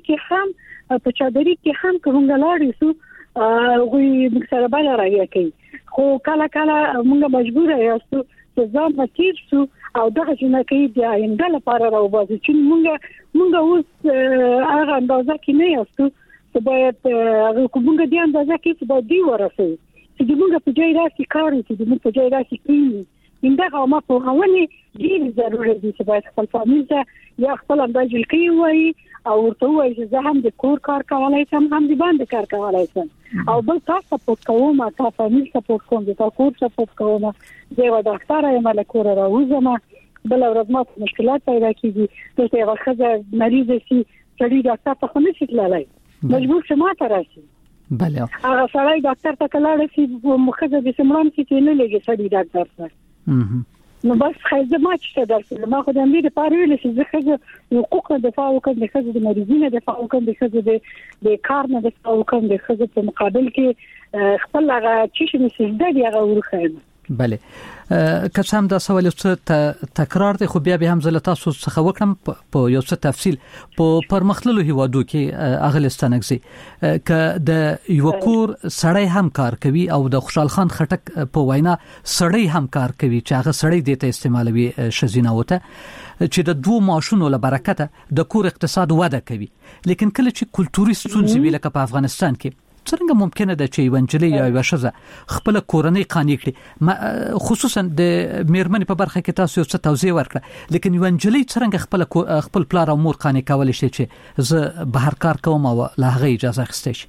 کې هم کومه لاړې سو غوي مکسره بل راځي کوي، خو کله موږ مجبور یاستو چې ځان متیر سو او دغه جنکې د آینده لپاره راوباسو چې موږ اوس هغه اندازه کې نه یاستو چې باید کومه د اندازه کې چې باید دی ورسې چې موږ په ځای راځي کار چې موږ په ځای راځي کوي. انده ما په هونه ډیر ضروري دي چې باید خپل فامیل ته یا خپل اندازې کوي وای او ورته وای چې زه هم د کور کار کولای شم، هم د باندې کار کولای شم، او بل تاسو په کومه تاسو فامیل سپورټ کوم، تاسو کور سپورټ کوم، زه ډاکټر یم له کور راوځم، بل ورځ ما مشکلات پیدا کیږي چې هغه خزه مریض شي چې ډاکټر ته خو نشي تللی، مجبور شمه ته راشي. بله هغه سړی ډاکټر ته کلاړ شي مخزه د سمران کې نه لګي سړی ډاکټر سره. نو بس خزه ما چې درته ما خو د امید لپاره ویل چې زه خزه حقوق دفاع وکړم، د خزه د مریضینو دفاع وکړم، د خزه د کار نه دفاع وکړم، د خزه په مقابل کې خپل هغه چې نسیده دی هغه ورخم. بله که څنګه دا سوال څه تکرار دی، خو بیا به هم زه تاسو څخه وکړم په یو څه تفصیل. په پرمختللو هیوادو کې اغلستانګزي ک د یو کور سړی هم کار کوي او د خوشحال خان خټک په وینا سړی هم کار کوي چې هغه سړی دته استعمالوي شزینه وته چې د دوه ماشونو له برکته د کور اقتصاد وده کوي. لیکن کله چې کلتوري ستونزې ویل ک په افغانستان کې څنګه ممکنه ده چې ونجلې یا وشزه خپل کورنۍ قانې کړي، خصوصا د میرمنې په برخه کې تاسو څه توضیح ورکړه، لیکن ونجلې څنګه خپل پلار او مور قانې کول شي چې زه بهر کار کوم او له هغه اجازه اخیستې شي؟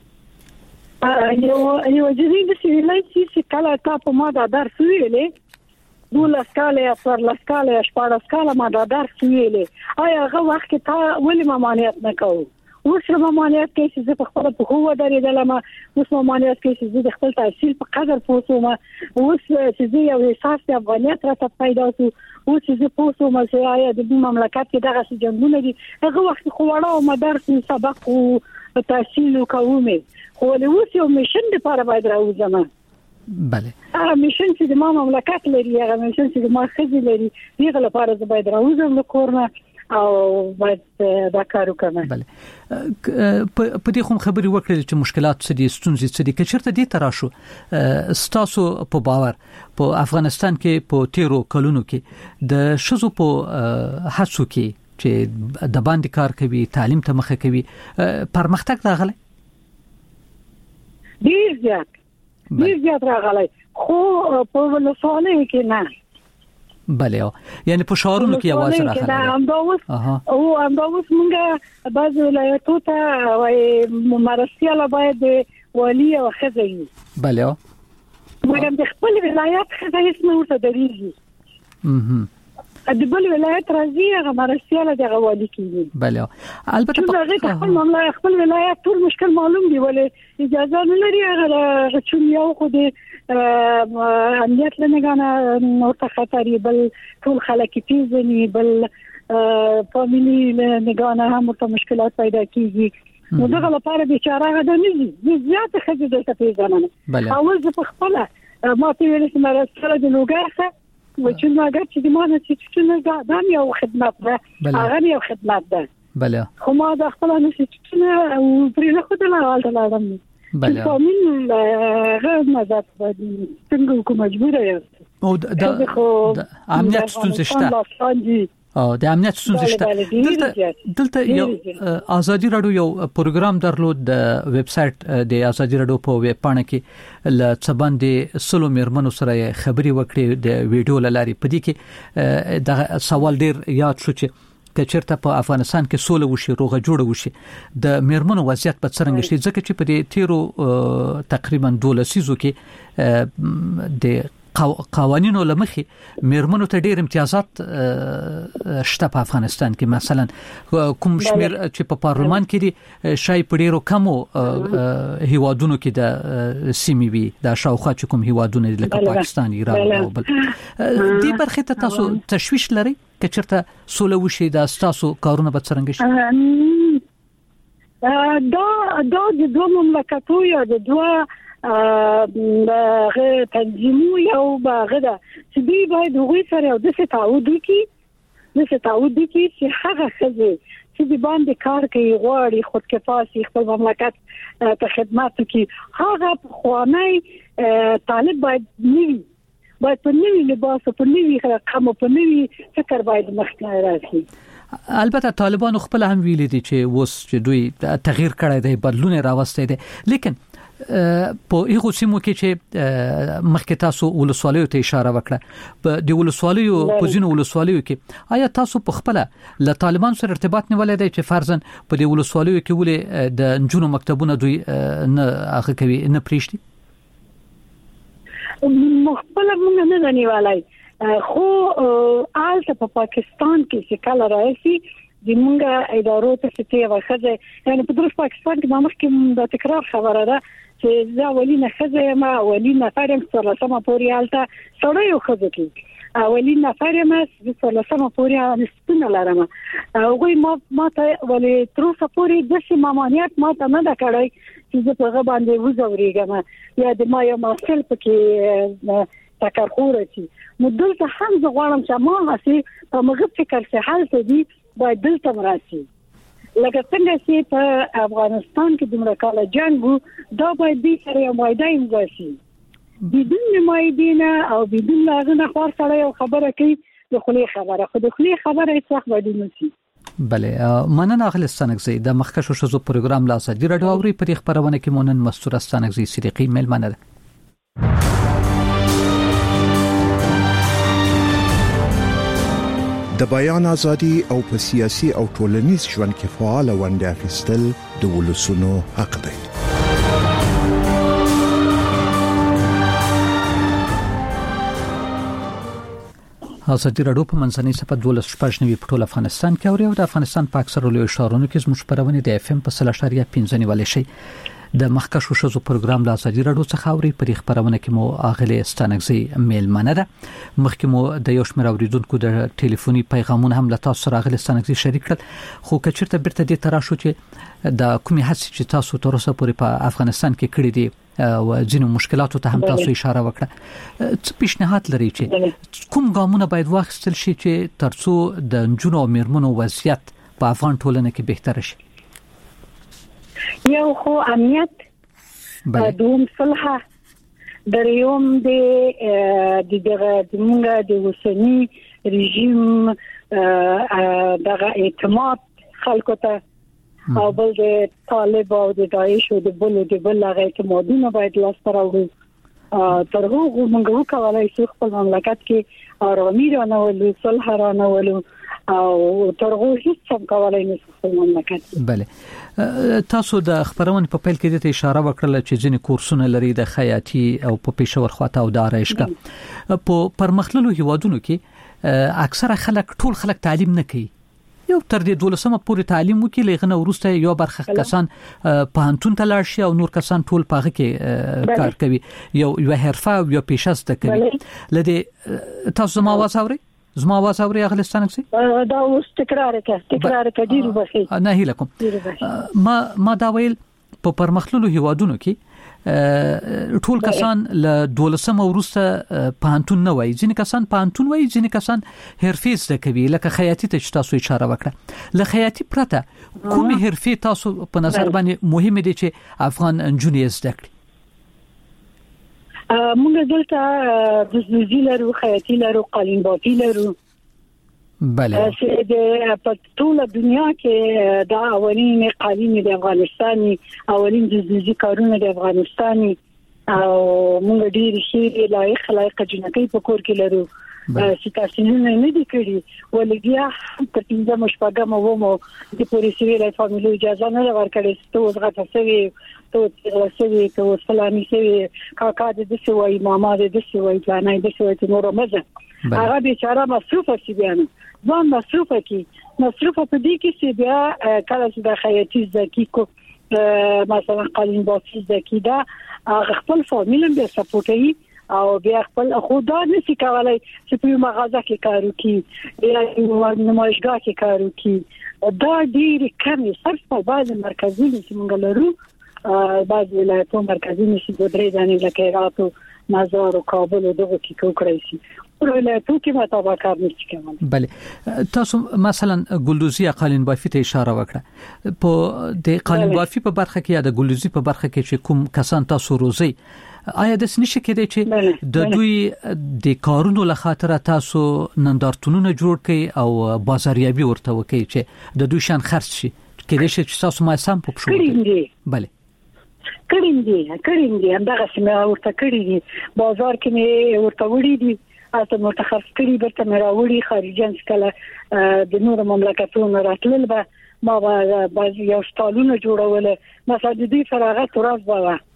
یو جدي د سیلای چې کله تاسو ما دا درس ویلې دوله سکاله یا پر لسکاله یا شپاره سکاله ما دا درس ویلې، آیا هغه وخت تا ولې ممانعت نکوه؟ اوس ممانعت کې چې په خپل په هو درېدل ما اوس ممانعت کې چې د خپل تحصیل په قدر پوسوم، اوس چې یو احساس د افغانیت راته پیدا شو، اوس چې پوسوم چې آیا د مملکت کې دغه جنگونه دي هغه وخت خو وړه او مدرس سبق او تحصیل کومه، خو له اوس یو میشن لپاره باید راوځم. بله هغه میشن چې د مملکت لري، هغه میشن چې د ما خزي لري، دغه لپاره باید راوځم له کورنه او باید دا کار وکړم. بله په دې کوم خبري وکړل چې مشکلات څه دي، ستونزې څه دي، کچرته دې تراشو ستاسو په باور په افغانستان کې په تیرو کلونو کې د شزو په هڅو کې چې د باندې کار کوي، تعلیم ته مخه کوي، پرمختګ راغلی؟ ډیر زیات راغلی، خو په ولسوالیو کې نه. بله یعنی په شهرونو کې आवाज راغلی. همداوس موږ بعض ولایتو ته وای مرستياله باید والی او خزي. بله مګر د خپل ولایت خزي اسمه ورته درېږي. د بل ولایت راځي هغه مرستياله د والی کیږي. بله البته په خپل مملکت خپل ولایت ټول مشکل معلوم دی، ولې اجازه نه لري هغه چې یو خو د امنیت لنګانه نورته خطرې بل ټول خلک پیژني، بل فاميلي لنګانه هم ورته مشکلات پیدا کیږي. نو دغه لپاره بیچاره غدا نه دي زیات خځې د پیژننه اول ځ په خپل ما ته ویل چې مرسته د لوګرخه و چې ناګر چې ما نه چې څنګه دا یو خدمت ده، هغه یو خدمت ده. بله خو ما د خپل نه چې څنګه پرې نه خو د لاړم بله فامیل غیر مزات څنګه کوم مجبور یم او د امنیت ستونزې شته او د امنیت ستونزې شته. دلته یو ازادي رادیو یو پروګرام درلود د ویب سټ د ازادي رادیو په ویب پاڼه کې ل څباندې سلو میرمنو سره خبري وکړي د ویډیو لاري په دې کې د سوال ډیر یاد شو چې کچرته په افغانستان کې سوله وشي روغه جوړه وشي د میرمنو وضعیت په څرنګه شي ځکه چې په دې تیرو تقریبا 12 سیزو کې د قوانینو لمخې میرمنو ته ډېر امتیازات شته په افغانستان کې مثلا کوم شمیر چې په پارلمان کې دي شای په ډېرو کمو هیوادونو کې د سیمې وي د شاوخوا چې کوم هیوادونه لکه پاکستان ایران او بل دې برخه ته تاسو تشویش لري چې چېرته سوله وشي د تاسو کارونه به څرنګه شي دا د دوه مملکتونو یا د دوه غیر تنظیمو یو باغدا چې دوی باید هغوی سره یو د تعهد وکړي چې هغه خزه چې د باندې کار کوي غواړي خودکفايي خپل مملکت ته خدمت کوي هغه خوانای طالب باید په نوی لباس په نوی رقم په نوی فکر باید مخکې راځي البته طالبان خپل هم ویلي دي چې وس چې دوی تغییر کړی دی بدلون راوستي دي لیکن په هغه سیمو کې چې مخکې تاسو ولسوالیو ته اشاره وکړه په د ولسوالیو پوزینو ولسوالیو کې آیا تاسو په خپل له طالبان سره ارتباط نیولای دی چې فرضاً په د ولسوالیو کې ولې د انجونو مکتبونه دوی نه هغه کوي نه پریشتي مخبل موږ نه نیولای خو آلته په پاکستان کې چې کله راځي د موږ ادارو ته ستې واخذه یعنی په درس پاکستان کې مخکې د تکرار خبره ده چې دا ولینه خزه ما ولینه فرم سره سم پوري آلته سره یو خزه کې ولینه فرم سره سم پوري نسبونه لرم هغه ما ته ولې تر څو پوري د سیمانیت ما ته نه دا کړای چې په هغه باندې وزوريګم یا د ما یو مسل پکې تکرخوره شي نو دلته هم زه غواړم چې ما هسي په مغه فکر څه حل ته دي باید دلته مراسي لکه څنګه چې په افغانستان کې د مرکاله جنگو دا باید دې سره یو مایدان وشي بدون مایدینه او بدون لازمه خور سره یو خبره کوي د خلی خبره خو د خلی خبره هیڅ وخت باید نشي بله مننه اخل استانکزی د مخکشو شزو پروګرام لا سدي رادیو اوري پر خبرونه کې مونن مستور استانکزی صدیقی ملمنه د بیان ازادي او په سیاسي او ټولنیز ژوند کې فعال ونډه اخیستل د ولسونو حق دی. ازادي راډیو په منځنۍ صفه 12 په ټول افغانستان کې او د افغانستان په اکثره لوی ښارونو کې زموږ خبرونه د FM په 3.5 نیولې شي. د مخکشو شزو پروګرام لا ازادي راډیو څخه اوري پر خبرونه کې مو اغلی استانکزی میلمنه ده مخکې مو د یو شمېر اوریدونکو د ټلیفوني پیغامونه هم له تاسو سره اغلی استانکزی شریک کړل خو کچرته بیرته دې تراشو چې د کومې هڅې چې تاسو تر اوسه پورې په افغانستان کې کړې دي او ځینو مشکلاتو ته هم تاسو اشاره وکړه څه پیشنهاد لري چې کوم ګامونه باید واخیستل شي چې ترڅو د جنونو او میرمنو وضعیت په افغان ټولنه کې بهتر شي یو خو امنیت دوم صلح دریوم دغه د وسنی رژیم دغه اعتماد خلکو ته او بل د طالب او د داعش او د بل هغه اعتمادونه باید لاس راوړو تر هغه موږ وکولای شو خپل مملکت کې آرامي رانولو صلح رانولو او ترغه هیڅ څه کولای نشي خپل مملکت. بله تاسو د خبرونه په پیل کې د اشاره وکړه چې ځینې کورسونه لري د خیاطي او په پېښور خواته او د آرایشګه په پرمختللو هیوادونو کې اکثره خلک ټول خلک تعلیم نه کوي یو تر دې 12مه پورې تعلیم وکړي لغنه ورسته یو برخه کسان په هنتون ته لاړ شي او نور کسان ټول پاغه کې کار کوي یو حرفه او یو پیشه زده کوي لدې تاسو ما واسوري زما आवाज اوري اغلستان کې دا اوس تکرار کې ډیر وبخي نه هیلکم ما دا ویل په پرمختللو هیوادونو کې ټول کسان له 12مه ورسته پانتون نه وای ځینې کسان پانتون وای ځینې کسان حرفي زده کوي لکه خیاطي ته تاسو اشاره وکړه له خیاطي پرته کومه حرفي تاسو په نظر باندې مهمه دي چې افغان انجونې زده کړي موږ دلته د زلزلې خیاطي لرو قالینبافي لرو بله د په ټول دنیا کې دا اولین قالین د افغانستاني اولین د زلزلې کارونه د افغانستاني او موږ ډیر شي لایق جنکې په کور کې لرو چې تاسیلونه نه دي کړی ولګیا په پنځه مشپګه مو د پولیسو له فامیلو اجازه نه ورکړي ته وزغه تسوي ته وسوي ته وسلامي سوي کاکا د سوي ماما د سوي پلانای د سوي نور مزه هغه بیچاره مصروفه شي بیان ځان مصروفه په دې کې چې بیا کله چې د خیاطي زکی کو مثلا قالین بافي زکی دا خپل فامیل به سپورټي او بیا خپل خدا نشي کولای چې په مغازه کې کار وکړي یا نمایشګاه کې کار وکړي دا ډیر کم صرف په بعض مرکزونو چې موږ لرو بعض ولایتونو مرکزونو چې د درې ځانې لکه هرات او مزار او کابل او دغه کې کوکړی شي ولایتونو کې مطابق کار نشي کولای. بله تاسو مثلا ګلدوزی قالین بافي ته اشاره وکړه په د قالین بافي په برخه کې یا د ګلدوزی په برخه کې چې کوم کسان تاسو روزي آیا د سنشي کې دی چې د دوی د کارونو له خاطر تاسو نندارتونونه جوړ کړي او بازاریابي ورته وکړي چې د دوی شان خرڅ شي کله چې تاسو ما سم په پښو بله کړم دي همدغه سمه ورته کړی دي بازار کې مې ورته وړي دي اته متخصص کړي برته مې راوړي خارجان کله د نور مملکتونو راتلل به ما باز یو سټالونه جوړول مثلا د دې فراغت ورځ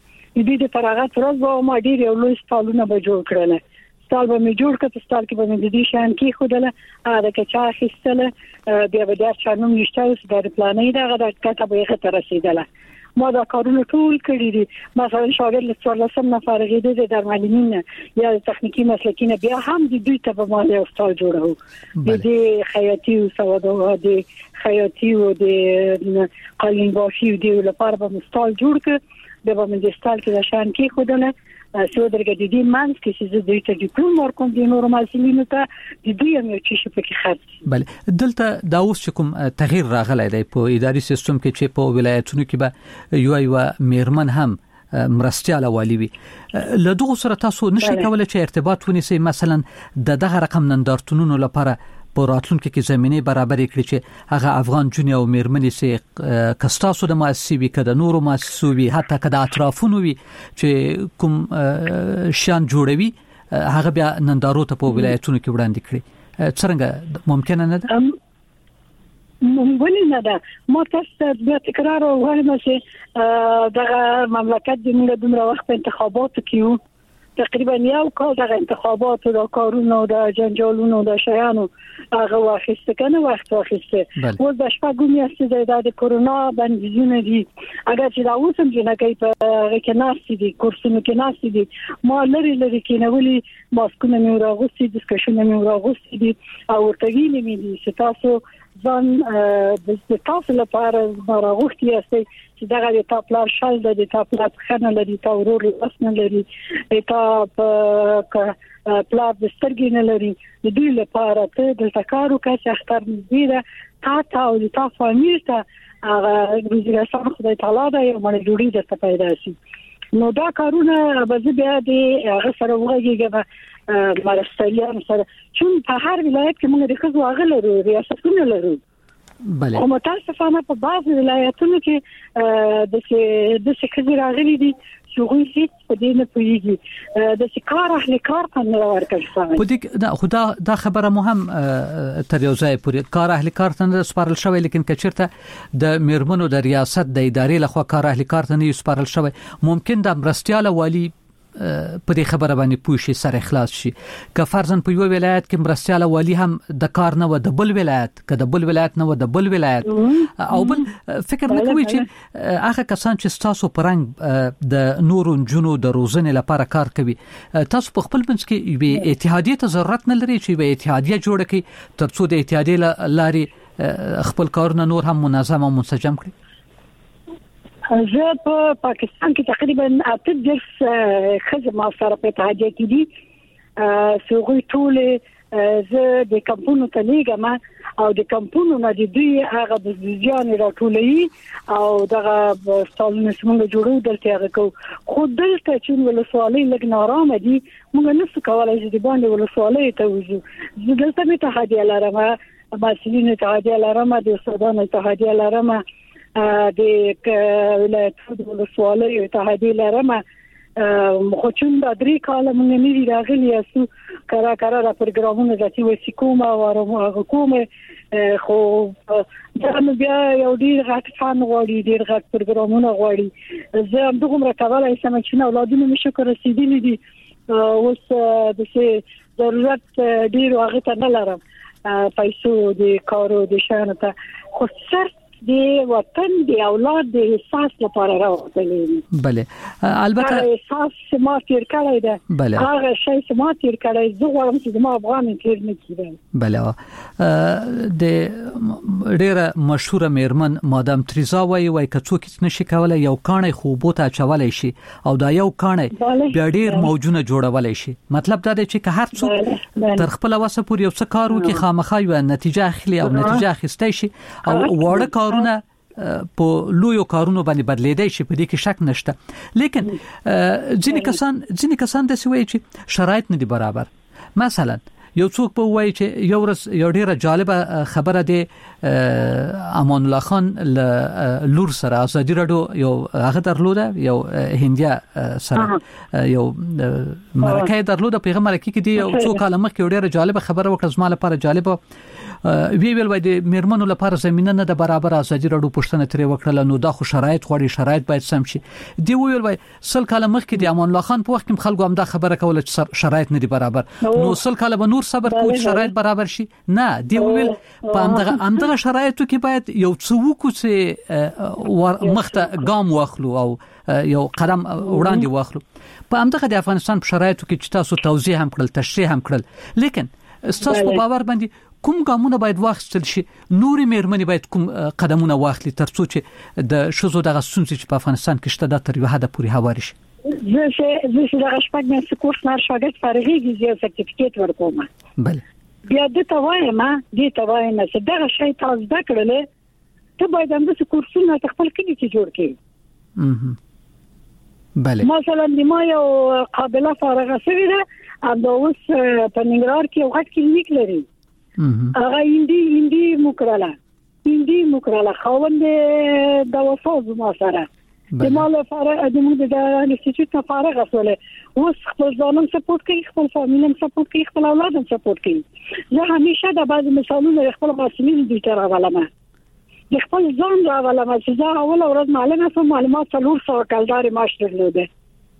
ما ډیر یو لوی سټالونه به جوړ کړل سټال به مې جوړ کړ سټال کې به مې د دې شان کې خودله دا کې چا خستله بیا به دا چانوم نشته د پلانې دا غږ کته به خطر رسیدله ما دا کارونه ټول کړی دي مثلا شاګرد له 14 نه فارغېده د درملینین یا تخنیکی مسلکین بیا هم د دوی ته به ما یو سټال جوړو د خیاطي او سوادو د خیاطي او د قالین بافي او د لپاره به سټال جوړ کړ د به د سټال کې شان کې خودنه سو درګه د دې مانس کې چې د دوی ته ډیپلوم ورکوم د نورو مسلمانانو ته د دوی هم یو چې په کې خرڅ بله دلته دا اوس کوم تغییر راغلی دی په اداري سیستم کې چې په ولایتونو کې به یو میرمن هم مرستياله والی وي له دغه سره تاسو نشئ کولای چې ارتباط ونیسئ مثلا دغه رقم نندارتونونو لپاره په راتلونکو کې زمينه برابر کړي چې هغه افغان جون او میرمنې سي کستاسو د مؤسسې وي کده نورو مؤسسو وي حتی کده اطرافونو وي چې کوم شان جوړوي هغه بیا نندارو ته په ولایتونو کې وړاندې کړي څنګه ممکن نه ده ولې نه ده ما تاسو بیا تکرار وایم چې دغه مملکت د موږ دومره وخت انتخابات کیو تقریبا یو کال د انتخاباتو د کارونو د جنجالونو د شیانو هغه واخیسته کنه وخت واخیسته و د شپږم میاشتې د کرونا بندیزونه دي اگر چې دا اوسم جنګي په رکناسي دي کورسونو کې ناسي دي ما لري کې نه ولي ماسکونه مې راغوستي ډسکشن مې راغوستي دي او ورتګینې مې دي چې تاسو ځان د تاسو لپاره راغوستي یاستئ چې دا غوړي تا پلا شال د تا پلا خنه لري تا ورور وسنه لري تا پلا د سترګې نه لري د دې لپاره ته د تکارو کې اختر مزيده تا او د تا فامیل ته هغه روزګار خدای تعالی دا یو مړ جوړی د پیدا شي نو دا کارونه به بیا د هغه سره وګړي مرستيان سره چې په هر ولایت کې موږ د خزو اغلرو ریاستونه لرو بله خو متاسفانه په بعض ولایتونو کې د څه راغلي دي چې هیڅ په دې نه پوهیږي د کار اهل کار څنګه ورکړل په دې دا خبره مهم تر یو ځای پورې کار اهل کار څنګه سپارل شوی لیکن کچرته د میرمنو د ریاست د ادارې لخوا کار اهل کار څنګه سپارل شوی ممکن د مرستياله والی په دې خبره باندې پوښي سره اخلاص شي که فرضاً په یو ولایت کې مرستياله والی هم د کار نه و د بل ولایت که د بل ولایت نه و د بل ولایت او بل فکر نه کوي چې هغه کسان چې تاسو پرنګ د نورو جنو د روزنې لپاره کار کوي تاسو په خپل منځ کې یو اتحادیه ته ضرورت نه لري چې یو اتحادیه جوړ کړي ترڅو د اتحادیه لاري خپل کارونه نور هم منظم او منسجم کړي زه په پاکستان کې تقریبا 8 خزم سره په اتحادیه کې دي سوغوي ټول زه د کمپونو ته لیږم او د کمپونو نه د دوی هغه د ځان راټولي او دغه ستالونه څنګه جوړو دلته هغه کو خو دلته چې ولسوالۍ لګ نارامه دي موږ نه څه کولای چې د باندې ولسوالۍ ته وځو زه دلته مې اتحادیه لرم مسؤلین اتحادیه لرم د سودان اتحادیه لرم د ولایت ولسوالۍ اتحادیه لرم خو چې دا درې کاله موږ نه دی راغلي اسو کرا را پروګرامونه ذاتي وسیکوما او حکومت خو دا بیا یو ډیر غټ فان غوړي ډیر غټ پروګرامونه غوړي زه هم دغه کولای شم چې اولادونه مشه کړی رسیدلی دي اوس د څه ضرورت ډیر هغه ته نه لرم پیسو د کارو د شان ته خو صرف د وطن د اولاد د احساس لپاره راوړل بله البته احساس ما تیر کړی ده بله هغه شی ما تیر کړی زه غواړم چې ما افغان تیر نه کیږي بله د ډیره مشهوره میرمن مادام تریزا وایي کڅوک نشي کولای یو کانه خوبوته چولای شي او دا یو کانه بیا ډیر موجونه جوړولای شي مطلب دا دی چې هر څوک تر خپل وسه پورې یو څه کارو کې خامخا یو نتیجه اخلي او نتیجه اخیستای شي او وړه کارونه په لویو کارونو باندې بدلیدای شي په دې کې شک نشته لیکن ځینې کسان د سوي چې شرایط نه دي برابر مثلا یو څوک په وایي چې یو ورځ یو ډیره جالبه خبره ده امان الله خان لور سره ازادي رادیو یو هغه درلوده یو هندیا سره یو مرکه درلوده په هغه مرکه کې دی یو څوک کاله مخکې ډیره جالبه خبره وکړه زما لپاره جالبه ویل د میرمنو لپاره زمينه نه د برابر ازادي رادیو پښتنه ترې وکړه نو دا خو شرایط غوړي شرایط باید سم شي دی ویل سل کاله مخکې د امان الله خان په وخت کې خلکو هم دا خبره کوله چې شرایط نه دي برابر نو سل کاله به نور صبر کوي شرایط برابر شي نه دی ویل په همدغه شرایطو کې باید یو څه وکړو چې مخته ګام واخلو او یو قدم وړاندې واخلو په همدغه د افغانستان په شرایطو کې چې تاسو توضیح هم کړل تشریح هم کړل لیکن تاسو په باور باندې کوم ګامونه باید واخیستل شي نوري مېرمنې باید کوم قدمونه واخلي ترڅو چې د شذو دغه ستونزې چې په افغانستان کې شته د تر یو حد پورې هواري شي زه دغه شپږ میاشتې کورس نه شاګرد فارغېږي زه سرټیفیکیټ ورکوم بله بیا د توایم چې دغه شی تاسو زده کړل ته باید هم د کورسونه خپل کلی کې جوړ کړې بله مثلا د ما یو قابله فارغه شوې ده دا اوس په ننګرهار کې یو غټ کلینیک لري هغه هندي مکراله خوند د وفاز ما سره د مال فارغ د موږ د انسټیټیوټ فارغ اسوله اوس خپل ځانم سپورټ کوي خپل فامیلم سپورټ کوي خپل اولادم سپورټ کوي زه همیشه د بعض مثالونو خپل مسؤلین دي تر راولم د خپل ځان راولم چې زه اول ورځ معلومه سم معلومات څلور سو کلداري معاش درلوده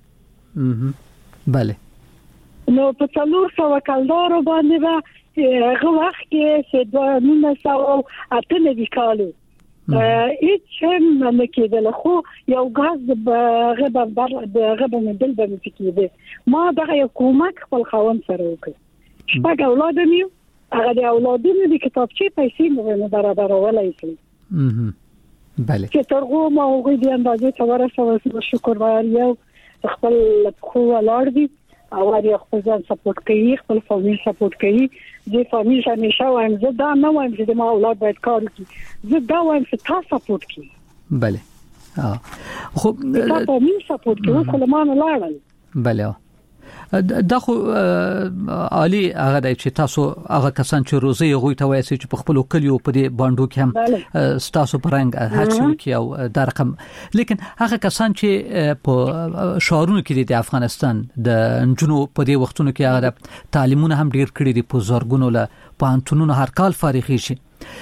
بله نو په څلور سو کلدارو باندې هغه وخت کې چې 1998 کال هیڅ هم نه کېدل خو یو غاز غبن دل به کېده ما دغه حکومت خپل خاوند سره وکړ شپږ اولاد مې هغه د اولادونو د کتابچې پیسې نه برابرولای شي بله چې ترغو ما هغه د اندازې تورسه شکر وایو خپل خو ولار دي او هغه خپل ځان سپورټ کوي خپل فامیل سپورټ کوي د فامیل همیشه وایم زه دا نه وایم چې د ما اولاد باید کار وکړي زه دا وایم چې تاسو سپورټ کوي بله خو تاسو فامیل سپورټ کوي خو لمانه لاړل بله دا خو عالی هغه د چې تاسو هغه کسان چې روزي غوي ته وایي چې په خپل کلیو په دې باندو کې هم تاسو پرنګ هڅه کوي او دا رقم لیکن هغه کسان چې په شهرونو کې د افغانستان د جنو په دې وختونو کې هغه تعلیمونه هم ډیر کړی دي په زورګونو له پانتونونو هر کال فارغ شي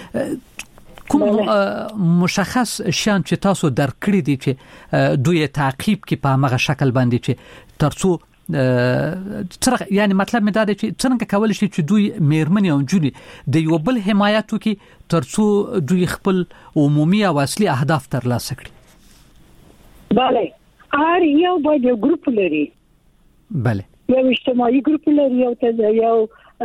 کوم مشخص شان چې تاسو درکړی دي چې دوی تعقیب کې په هغه شکل باندې چې ترڅو یعنی مطلب مې دا دی چې څنګه کولای شي چې دوی میرمنې او جونې د یو بل حمایتو کې ترڅو دوی خپل عمومي او اصلي اهداف ترلاسه کړي bale هر یو باید یو ګروپ لري bale یو اجتماعي ګروپ لري یو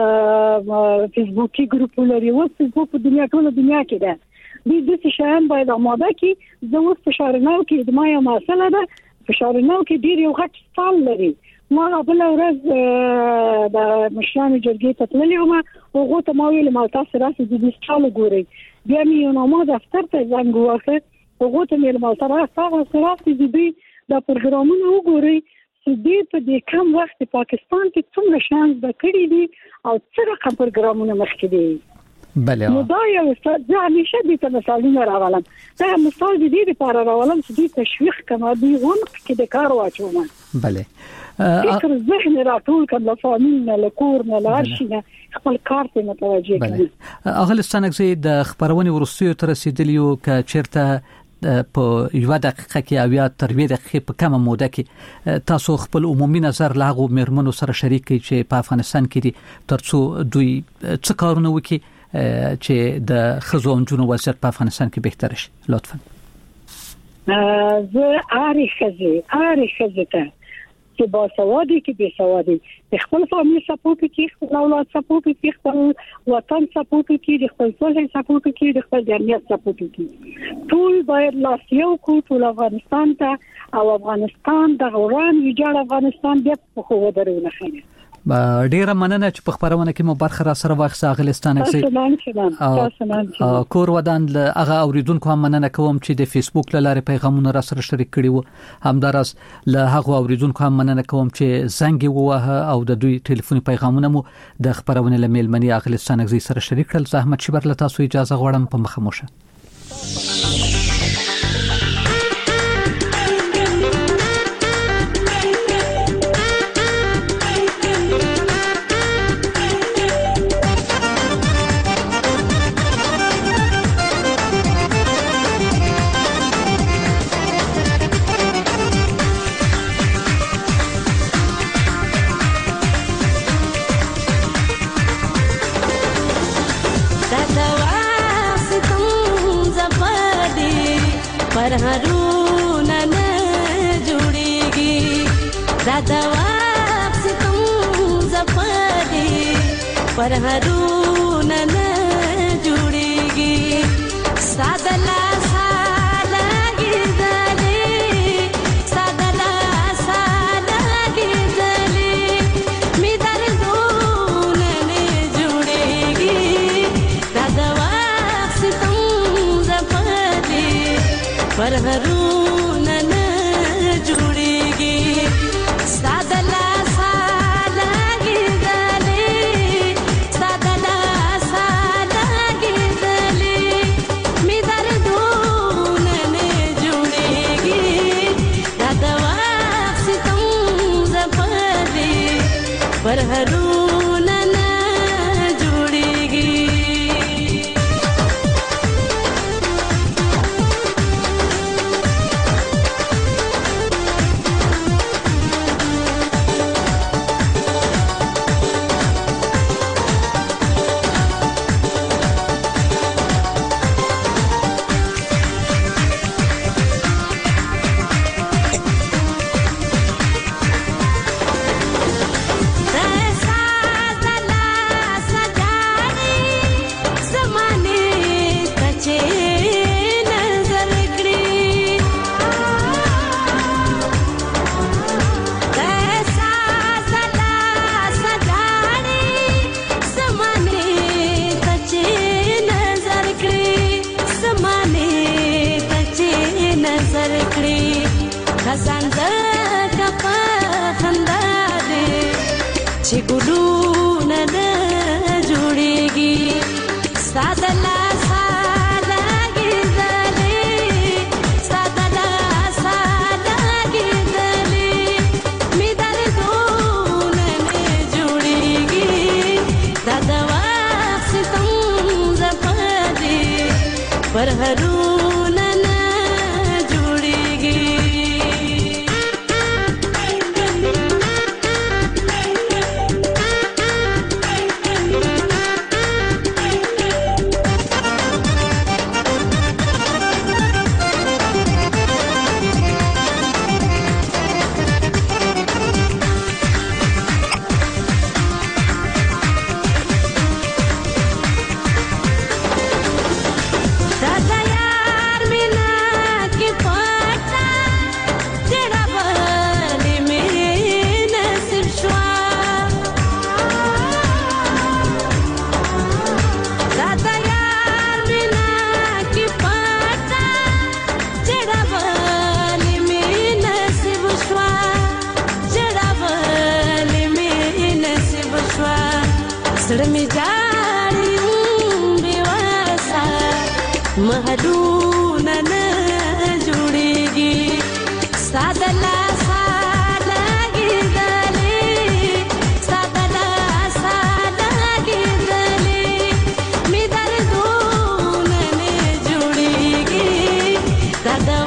فیسبوکي ګروپ لري او فیسبوک په دنیا ټول دنیا کې ده د دې شیان باید آماده کړي زه اوس په شارناو کې د ما یو مسله ده په شارناو کې ډیر یو غټ سټال لري ما بل ورځ د مشرانو جرګې ته تللی وم او هغه ته ما ویل ما تاسو راځي د دې سټال ګورئ بیا مې یو نامه دفتر ته زنګ وکړ هغه ته مې ما تاسو راځي د دې د پروګرامونو وګورئ چې دې په دې کم وخت په پاکستان کې څومره شانس به کړی دي او څه رقم پروګرامونه مخکې دي بله نو دا یو ځکه همیشه دې مثالونه راولم دا مثال دې لپاره راولم چې دې تشویق کما دی ونق کې د کار واچوم بله فکر ذهن راټول کله فامیل نه لکور نه لارشنه خپل کار ته متوجه کړي اغلستانک زه د خبرونه ورستیو تر رسیدلیو ک چیرته په یو دقیقه کې او یا تر 2 دقیقې په کومه موده کې تاسو خپل عمومي نظر لاغو مرمنو سره شریک کړئ چې په افغانستان کې ترڅو دوی څه کارونه وکړي چې د خزو او جنو وضعیت په افغانستان کې بهتر شي لطفا زه عارفه ته چې با سوادي کې به سوادي خپل فامیل سپورټ کې خپل اولاد سپورټ کې خپل وطن سپورټ کې خپل ټول سپورټ کې خپل جمعیت سپورټ کې ټول باید لاسیو کو ټول افغانستان ته او افغانستان د غوران ویجاړ افغانستان د په خو ودرونه خینه ډیره مننه چې په خبرونه کې مو برخه را سره واخصه اغلستان کې کور ودان له هغه اوریدونکو هم مننه کوم چې د فیسبوک لاره پیغامونه را سره شریک کړي وو همدارس له هغه اوریدونکو هم مننه کوم چې زنګ ووهه او د دوی ټلیفوني پیغامونه مو د خبرونه له میلمنې اغلستان کې سره شریک کړل زحمت شبر له تاسو اجازه غواړم په مخموشه पर हरूना न जुड़ेगी सादला साला गिरदले सादला साला गिरदले मिदर दून न जुड़ेगी दादवा सितम जफले पर हरूना न जुड़ेगी सादला पर हरूना न जुड़ेगी पर हरूना न जुड़ेगी दादा دا د